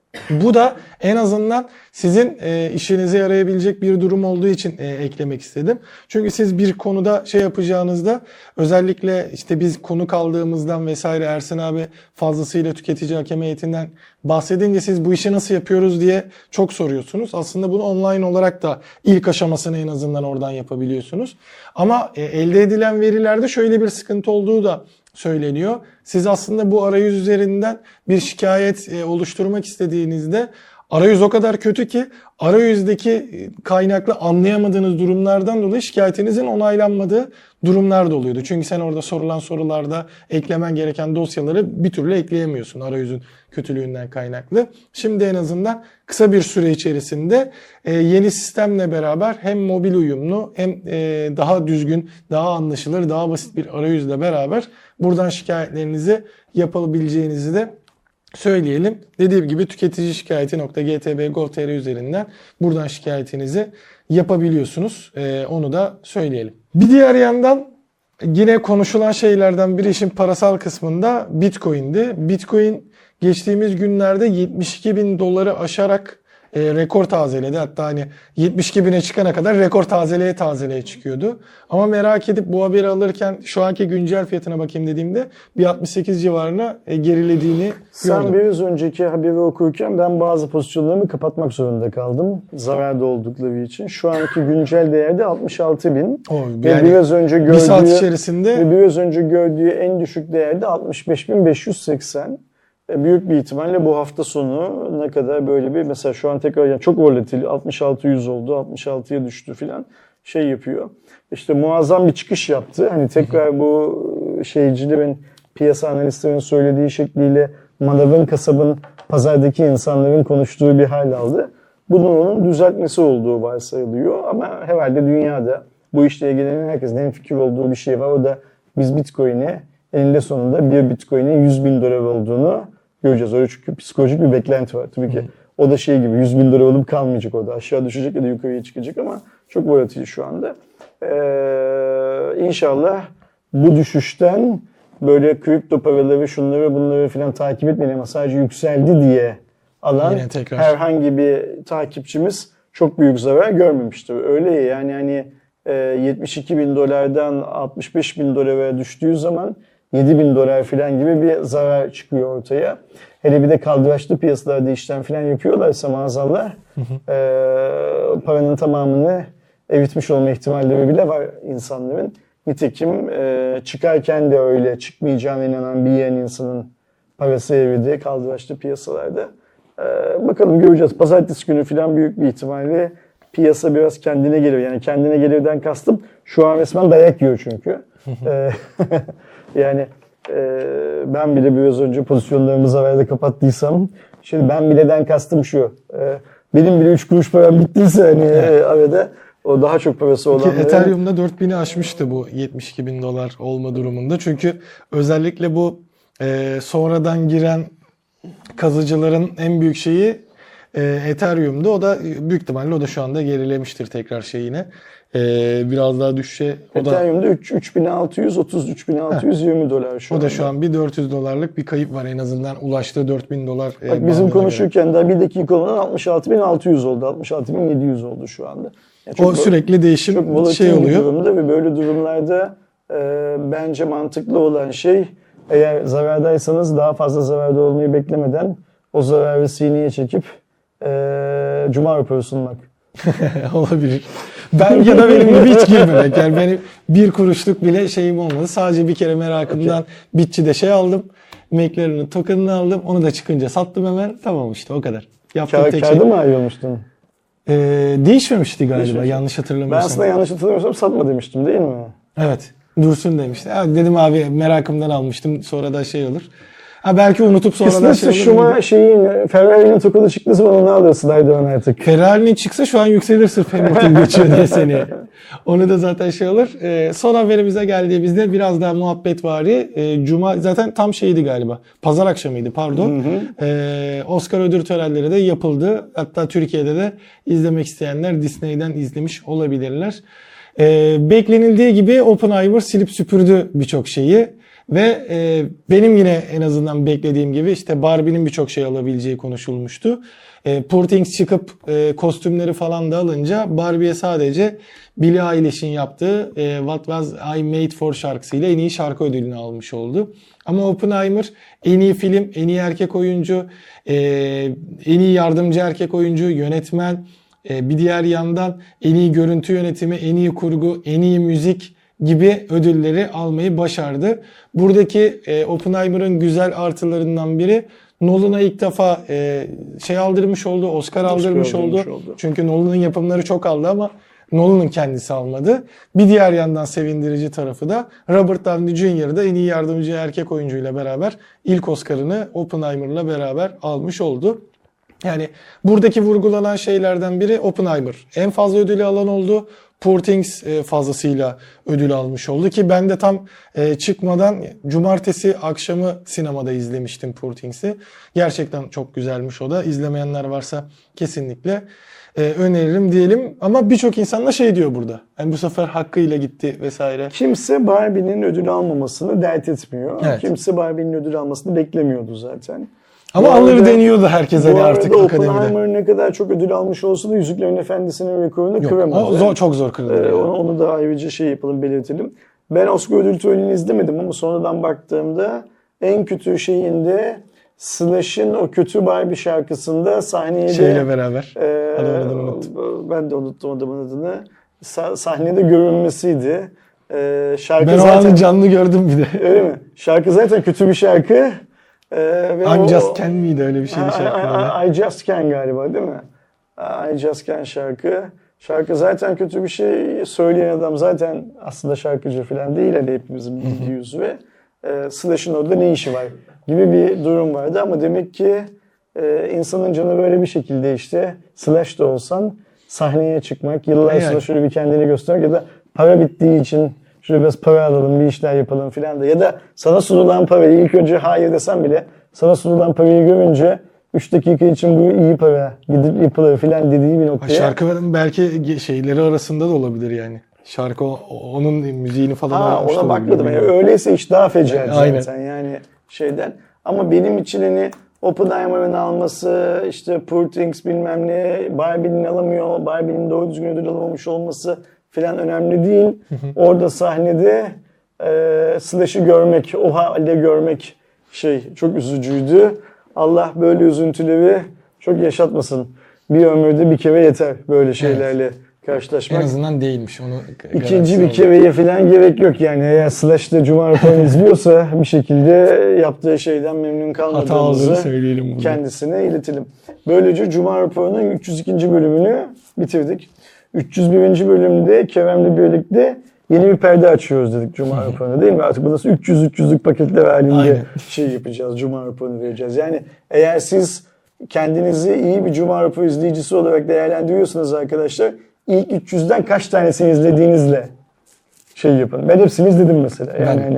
Bu da en azından sizin e, işinize yarayabilecek bir durum olduğu için e, eklemek istedim. Çünkü siz bir konuda şey yapacağınızda özellikle işte biz konuk aldığımızdan vesaire Ersin abi fazlasıyla tüketici hakem heyetinden bahsedince siz bu işi nasıl yapıyoruz diye çok soruyorsunuz. Aslında bunu online olarak da ilk aşamasını en azından oradan yapabiliyorsunuz. Ama e, elde edilen verilerde şöyle bir sıkıntı olduğu da söyleniyor. Siz aslında bu arayüz üzerinden bir şikayet e, oluşturmak istediğinizde arayüz o kadar kötü ki arayüzdeki kaynaklı anlayamadığınız durumlardan dolayı şikayetinizin onaylanmadığı durumlar da oluyordu. Çünkü sen orada sorulan sorularda eklemen gereken dosyaları bir türlü ekleyemiyorsun arayüzün kötülüğünden kaynaklı. Şimdi en azından kısa bir süre içerisinde e, yeni sistemle beraber hem mobil uyumlu hem e, daha düzgün, daha anlaşılır, daha basit bir arayüzle beraber buradan şikayetlerinizi yapabileceğinizi de söyleyelim. Dediğim gibi tüketici şikayeti nokta g t b nokta gov nokta t r üzerinden buradan şikayetinizi yapabiliyorsunuz. Ee, onu da söyleyelim. Bir diğer yandan yine konuşulan şeylerden biri işin parasal kısmında Bitcoin'di. Bitcoin geçtiğimiz günlerde yetmiş iki bin doları aşarak e, rekor tazeledi. Hatta hani yetmiş iki bine çıkana kadar rekor tazeleye tazeleye çıkıyordu. Ama merak edip bu haberi alırken şu anki güncel fiyatına bakayım dediğimde bir altmış sekiz civarına e, gerilediğini Sen gördüm. biraz önceki haberi okurken ben bazı pozisyonlarımı kapatmak zorunda kaldım. Zararda oldukları için. Şu anki güncel değerde altmış altı bin. O, ve yani biraz önce gördüğü, bir saat içerisinde ve biraz önce gördüğü en düşük değerde altmış beş bin beş yüz seksen. Büyük bir ihtimalle bu hafta sonu ne kadar böyle bir mesela şu an tekrar yani çok volatil altmış altı yüz oldu, altmış altıya düştü filan şey yapıyor. İşte muazzam bir çıkış yaptı. Hani tekrar bu şeycilerin, piyasa analistlerin söylediği şekliyle manavın, kasabın, pazardaki insanların konuştuğu bir hal aldı. Bunun onun düzeltmesi olduğu varsayılıyor ama herhalde dünyada bu işle ilgilenen herkesin en fikir olduğu bir şey var. O da biz Bitcoin'e eninde sonunda bir Bitcoin'in yüz bin dolar olduğunu göreceğiz. Öyle çünkü psikolojik bir beklenti var. Tabii ki o da şey gibi yüz bin dolar olup kalmayacak o da. Aşağı düşecek ya da yukarıya çıkacak ama çok volatil şu anda. Ee, inşallah bu düşüşten böyle kripto paraları, şunları bunları falan takip etmeyin ama sadece yükseldi diye alan herhangi bir takipçimiz çok büyük zarar görmemiştir. Öyle ya yani hani yetmiş iki bin dolardan altmış beş bin dolara düştüğü zaman yedi bin dolar falan gibi bir zarar çıkıyor ortaya. Hele bir de kaldıraçlı piyasalarda işlem falan yapıyorlarsa maazallah e, paranın tamamını eritmiş olma ihtimalleri bile var insanların. Nitekim e, çıkarken de öyle çıkmayacağına inanan bir yiyen insanın parası eridi kaldıraçlı piyasalarda. E, bakalım göreceğiz. Pazartesi günü falan büyük bir ihtimalle piyasa biraz kendine gelir. Yani kendine gelirden kastım şu an resmen dayak yiyor çünkü. e, yani e, ben bile biraz önce pozisyonlarımı zararda kapattıysam şimdi ben bileden kastım şu. E, benim bile üç kuruş param bittiyse hani e, arada o daha çok parası olanların... Ethereum'da dört bini aşmıştı bu yetmiş iki bin dolar olma durumunda. Çünkü özellikle bu e, sonradan giren kazıcıların en büyük şeyi e, Ethereum'da. O da büyük ihtimalle o da şu anda gerilemiştir tekrar şeyine. Ee, biraz daha düşse o da Ethereum'da üç bin altı yüz otuz üç bin altı yüz yirmi dolar şu o da anda. şu an bir dört yüz dolarlık bir kayıp var en azından ulaştığı dört bin dolar. e, Bak bizim bandına konuşurken daha bir dakika olmadan altmış altı bin altı yüz oldu. altmış altı bin yedi yüz oldu şu anda. Yani göre. O sürekli değişim çok volatil şey bir oluyor. durumda ve böyle durumlarda e, bence mantıklı olan şey, eğer zarardaysanız daha fazla zararda olmayı beklemeden o zararı sineye çekip e, cuma raporu sunmak. Olabilir. Ben ya da benim gibi hiç girmemek. Yani benim bir kuruşluk bile şeyim olmadı. Sadece bir kere merakımdan okay. Bitçi'de şey aldım. McLaren'ın token'ını aldım. Onu da çıkınca sattım hemen. Tamam işte o kadar. Yaptığım Kar, tek karda şey. mı ayrılmıştın? Ee, değişmemişti galiba. Değişmemiş. Yanlış Ben hatırlamıyorsam. aslında yanlış hatırlamıyorsam satma demiştim değil mi? Evet. Dursun demişti. Ya dedim abi merakımdan almıştım. Sonra da şey olur. Ha belki unutup sonradan şey Kısmetse olur. şuma şeyin, Ferrari'nin tokalı çıktığı zaman onu alırsın Aydoğan artık. Ferrari'nin çıksa şu an yükselir sırf Hamilton geçiyor diye seni. Onu da zaten şey olur. Ee, son haberimize geldiğimizde biraz daha muhabbet vari. Ee, Cuma zaten tam şeydi galiba. Pazar akşamıydı pardon. Hı hı. Ee, Oscar ödül törenleri de yapıldı. Hatta Türkiye'de de izlemek isteyenler Disney'den izlemiş olabilirler. Ee, beklenildiği gibi Oppenheimer silip süpürdü birçok şeyi. Ve e, benim yine en azından beklediğim gibi işte Barbie'nin birçok şey alabileceği konuşulmuştu. E, Poor Things çıkıp e, kostümleri falan da alınca Barbie'ye sadece Billie Eilish'in yaptığı e, What Was I Made For şarkısıyla en iyi şarkı ödülünü almış oldu. Ama Oppenheimer en iyi film, en iyi erkek oyuncu, e, en iyi yardımcı erkek oyuncu, yönetmen, e, bir diğer yandan en iyi görüntü yönetimi, en iyi kurgu, en iyi müzik gibi ödülleri almayı başardı. Buradaki e, Oppenheimer'ın güzel artılarından biri Nolan'a ilk defa e, şey aldırmış oldu, Oscar, Oscar aldırmış oldu. oldu. Çünkü Nolan'ın yapımları çok aldı ama Nolan'ın kendisi almadı. Bir diğer yandan sevindirici tarafı da Robert Downey Junior da en iyi yardımcı erkek oyuncuyla beraber ilk Oscar'ını Oppenheimer'la beraber almış oldu. Yani buradaki vurgulanan şeylerden biri Oppenheimer. En fazla ödülü alan oldu. Poor Things fazlasıyla ödül almış oldu ki ben de tam çıkmadan cumartesi akşamı sinemada izlemiştim Poor Things'i. Gerçekten çok güzelmiş o da. İzlemeyenler varsa kesinlikle öneririm diyelim. Ama birçok insan da şey diyor burada. Yani bu sefer hakkıyla gitti vesaire. Kimse Barbie'nin ödül almamasını dert etmiyor. Evet. Kimse Barbie'nin ödül almasını beklemiyordu zaten. Ama bu alır arada, deniyordu herkese hani artık akademide. Oppenheimer ne kadar çok ödül almış olsa da Yüzüklerin Efendisi'nin rekorunu Yok, kıramadı. O zor, çok zor kırıldı. Ee, onu, onu da ayrıca şey yapalım, belirtelim. Ben Oscar ödül törenini izlemedim ama sonradan baktığımda en kötü şeyinde Slash'ın o kötü Barbie şarkısında sahneye de... Şeyle beraber. E, Adamın unuttum. Ben de unuttum adamın adını. Sa- sahnede görünmesiydi. E, şarkı ben zaten, o anı canlı gördüm bir de. Öyle mi? Şarkı zaten kötü bir şarkı. Ee, I Just Can miydi öyle bir şeydi şarkı? I, I, I Just Can galiba değil mi? I Just Can şarkı. Şarkı zaten kötü bir şey. Söyleyen adam zaten aslında şarkıcı falan değil. Hani hepimizin bildiği yüzü ve e, Slash'ın orada ne işi var gibi bir durum vardı. Ama demek ki e, insanın canı böyle bir şekilde işte Slash da olsan sahneye çıkmak, yıllar sonra yani. Şöyle bir kendini göstermek ya da para bittiği için şöyle biraz para alalım, bir işler yapalım filan da. Ya da sana sunulan parayı ilk önce hayır desem bile sana sunulan parayı görünce üç dakika için bu iyi para gidip yapılır filan dediği bir noktaya. Şarkıların belki şeyleri arasında da olabilir yani. Şarkı onun müziğini falan ha, ona bakmadım. Yani öyleyse iş daha fecaat yani, zaten yani şeyden. Ama benim için hani Oppenheimer'ın alması, işte Poor Things bilmem ne, Barbie'nin alamıyor, Barbie'nin doğru düzgün ödül alamamış olması filan önemli değil. Orada sahnede e, Slash'ı görmek, o halde görmek şey çok üzücüydü. Allah böyle üzüntüleri çok yaşatmasın. Bir ömürde bir kere yeter böyle şeylerle evet. karşılaşmak. En azından değilmiş. Onu İkinci bir kereye falan gerek yok yani. Eğer Slash de Cuma raporunu izliyorsa bir şekilde yaptığı şeyden memnun kalmadığımızı kendisine iletelim. Böylece Cuma raporunun üç yüz ikinci bölümünü bitirdik. üç yüz birinci bölümde Kerem'le birlikte yeni bir perde açıyoruz dedik Cuma raporuna değil mi? Artık burası üç yüz üç yüzlük paketler halinde Aynen. şey yapacağız. Cuma raporunu vereceğiz. Yani eğer siz kendinizi iyi bir Cuma raporu izleyicisi olarak değerlendiriyorsunuz arkadaşlar, İlk üç yüzden kaç tanesini izlediğinizle şey yapın. Ben hepsini izledim mesela. Yani hani,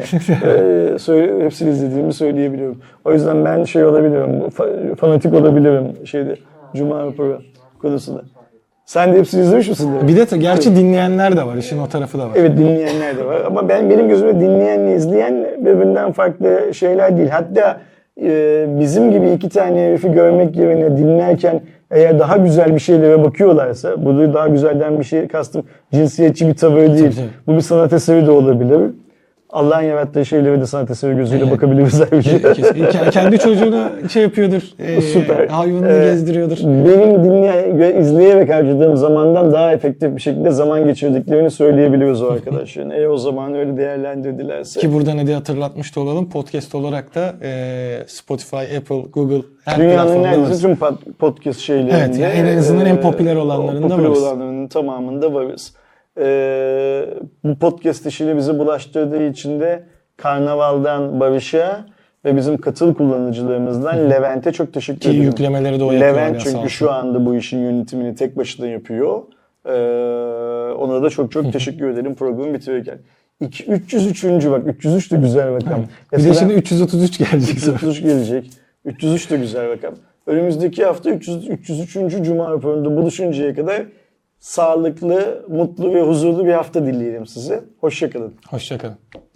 e, söyle, hepsini izlediğimi söyleyebiliyorum. O yüzden ben şey olabilirim, fanatik olabilirim şeyde Cuma raporu konusunda. Sen de hepsini izlemiş misin? De? Bir de ta- gerçi dinleyenler de var. İşin o tarafı da var. Evet, dinleyenler de var. Ama ben benim gözümde dinleyenle izleyen birbirinden farklı şeyler değil. Hatta e, bizim gibi iki tane herifi görmek yerine dinlerken eğer daha güzel bir şeylere bakıyorlarsa, bu daha güzelden bir şey kastım cinsiyetçi bir tavır değil. Tabii, tabii. Bu bir sanat eseri de olabilir. Allah'ın yarattığı şeylere de sanat eseri gözüyle Evet. bakabiliriz ayrıca. Ke- Kendi çocuğunu şey yapıyordur. E, Süper. Hayvanını Ee, gezdiriyordur. Benim dinley ve izleyerek harcadığım zamandan daha efektif bir şekilde zaman geçirdiklerini söyleyebiliyoruz o arkadaşların. Eğer o zaman öyle değerlendirdilerse. Ki buradan hadi hatırlatmış da olalım. Podcast olarak da e, Spotify, Apple, Google her Dünyanın platformda neredeyse varız. tüm pod- podcast şeylerinde. Evet, yani en azından en popüler e, olanlarında popüler varız. olanlarının tamamında varız. Ee, bu podcast işini bize bulaştırdığı için de Karnaval'dan Barış'a ve bizim katıl kullanıcılarımızdan Levent'e çok teşekkür Ki ederim. yüklemeleri de o yapıyor. Levent hala, sağ çünkü olsun. şu anda bu işin yönetimini tek başına yapıyor. Ee, ona da çok çok teşekkür ederim programı bitirirken. İki- üç yüz üçüncü bak üç yüz üç de güzel rakam. Bir de Eskiden- şimdi üç yüz otuz üç gelecek. üç yüz otuz üç gelecek. üç yüz üç de güzel rakam. Önümüzdeki hafta üç yüz, üç yüz üçüncü Cuma raporunda buluşuncaya kadar sağlıklı, mutlu ve huzurlu bir hafta dileyelim size. Hoşça kalın. Hoşça kalın.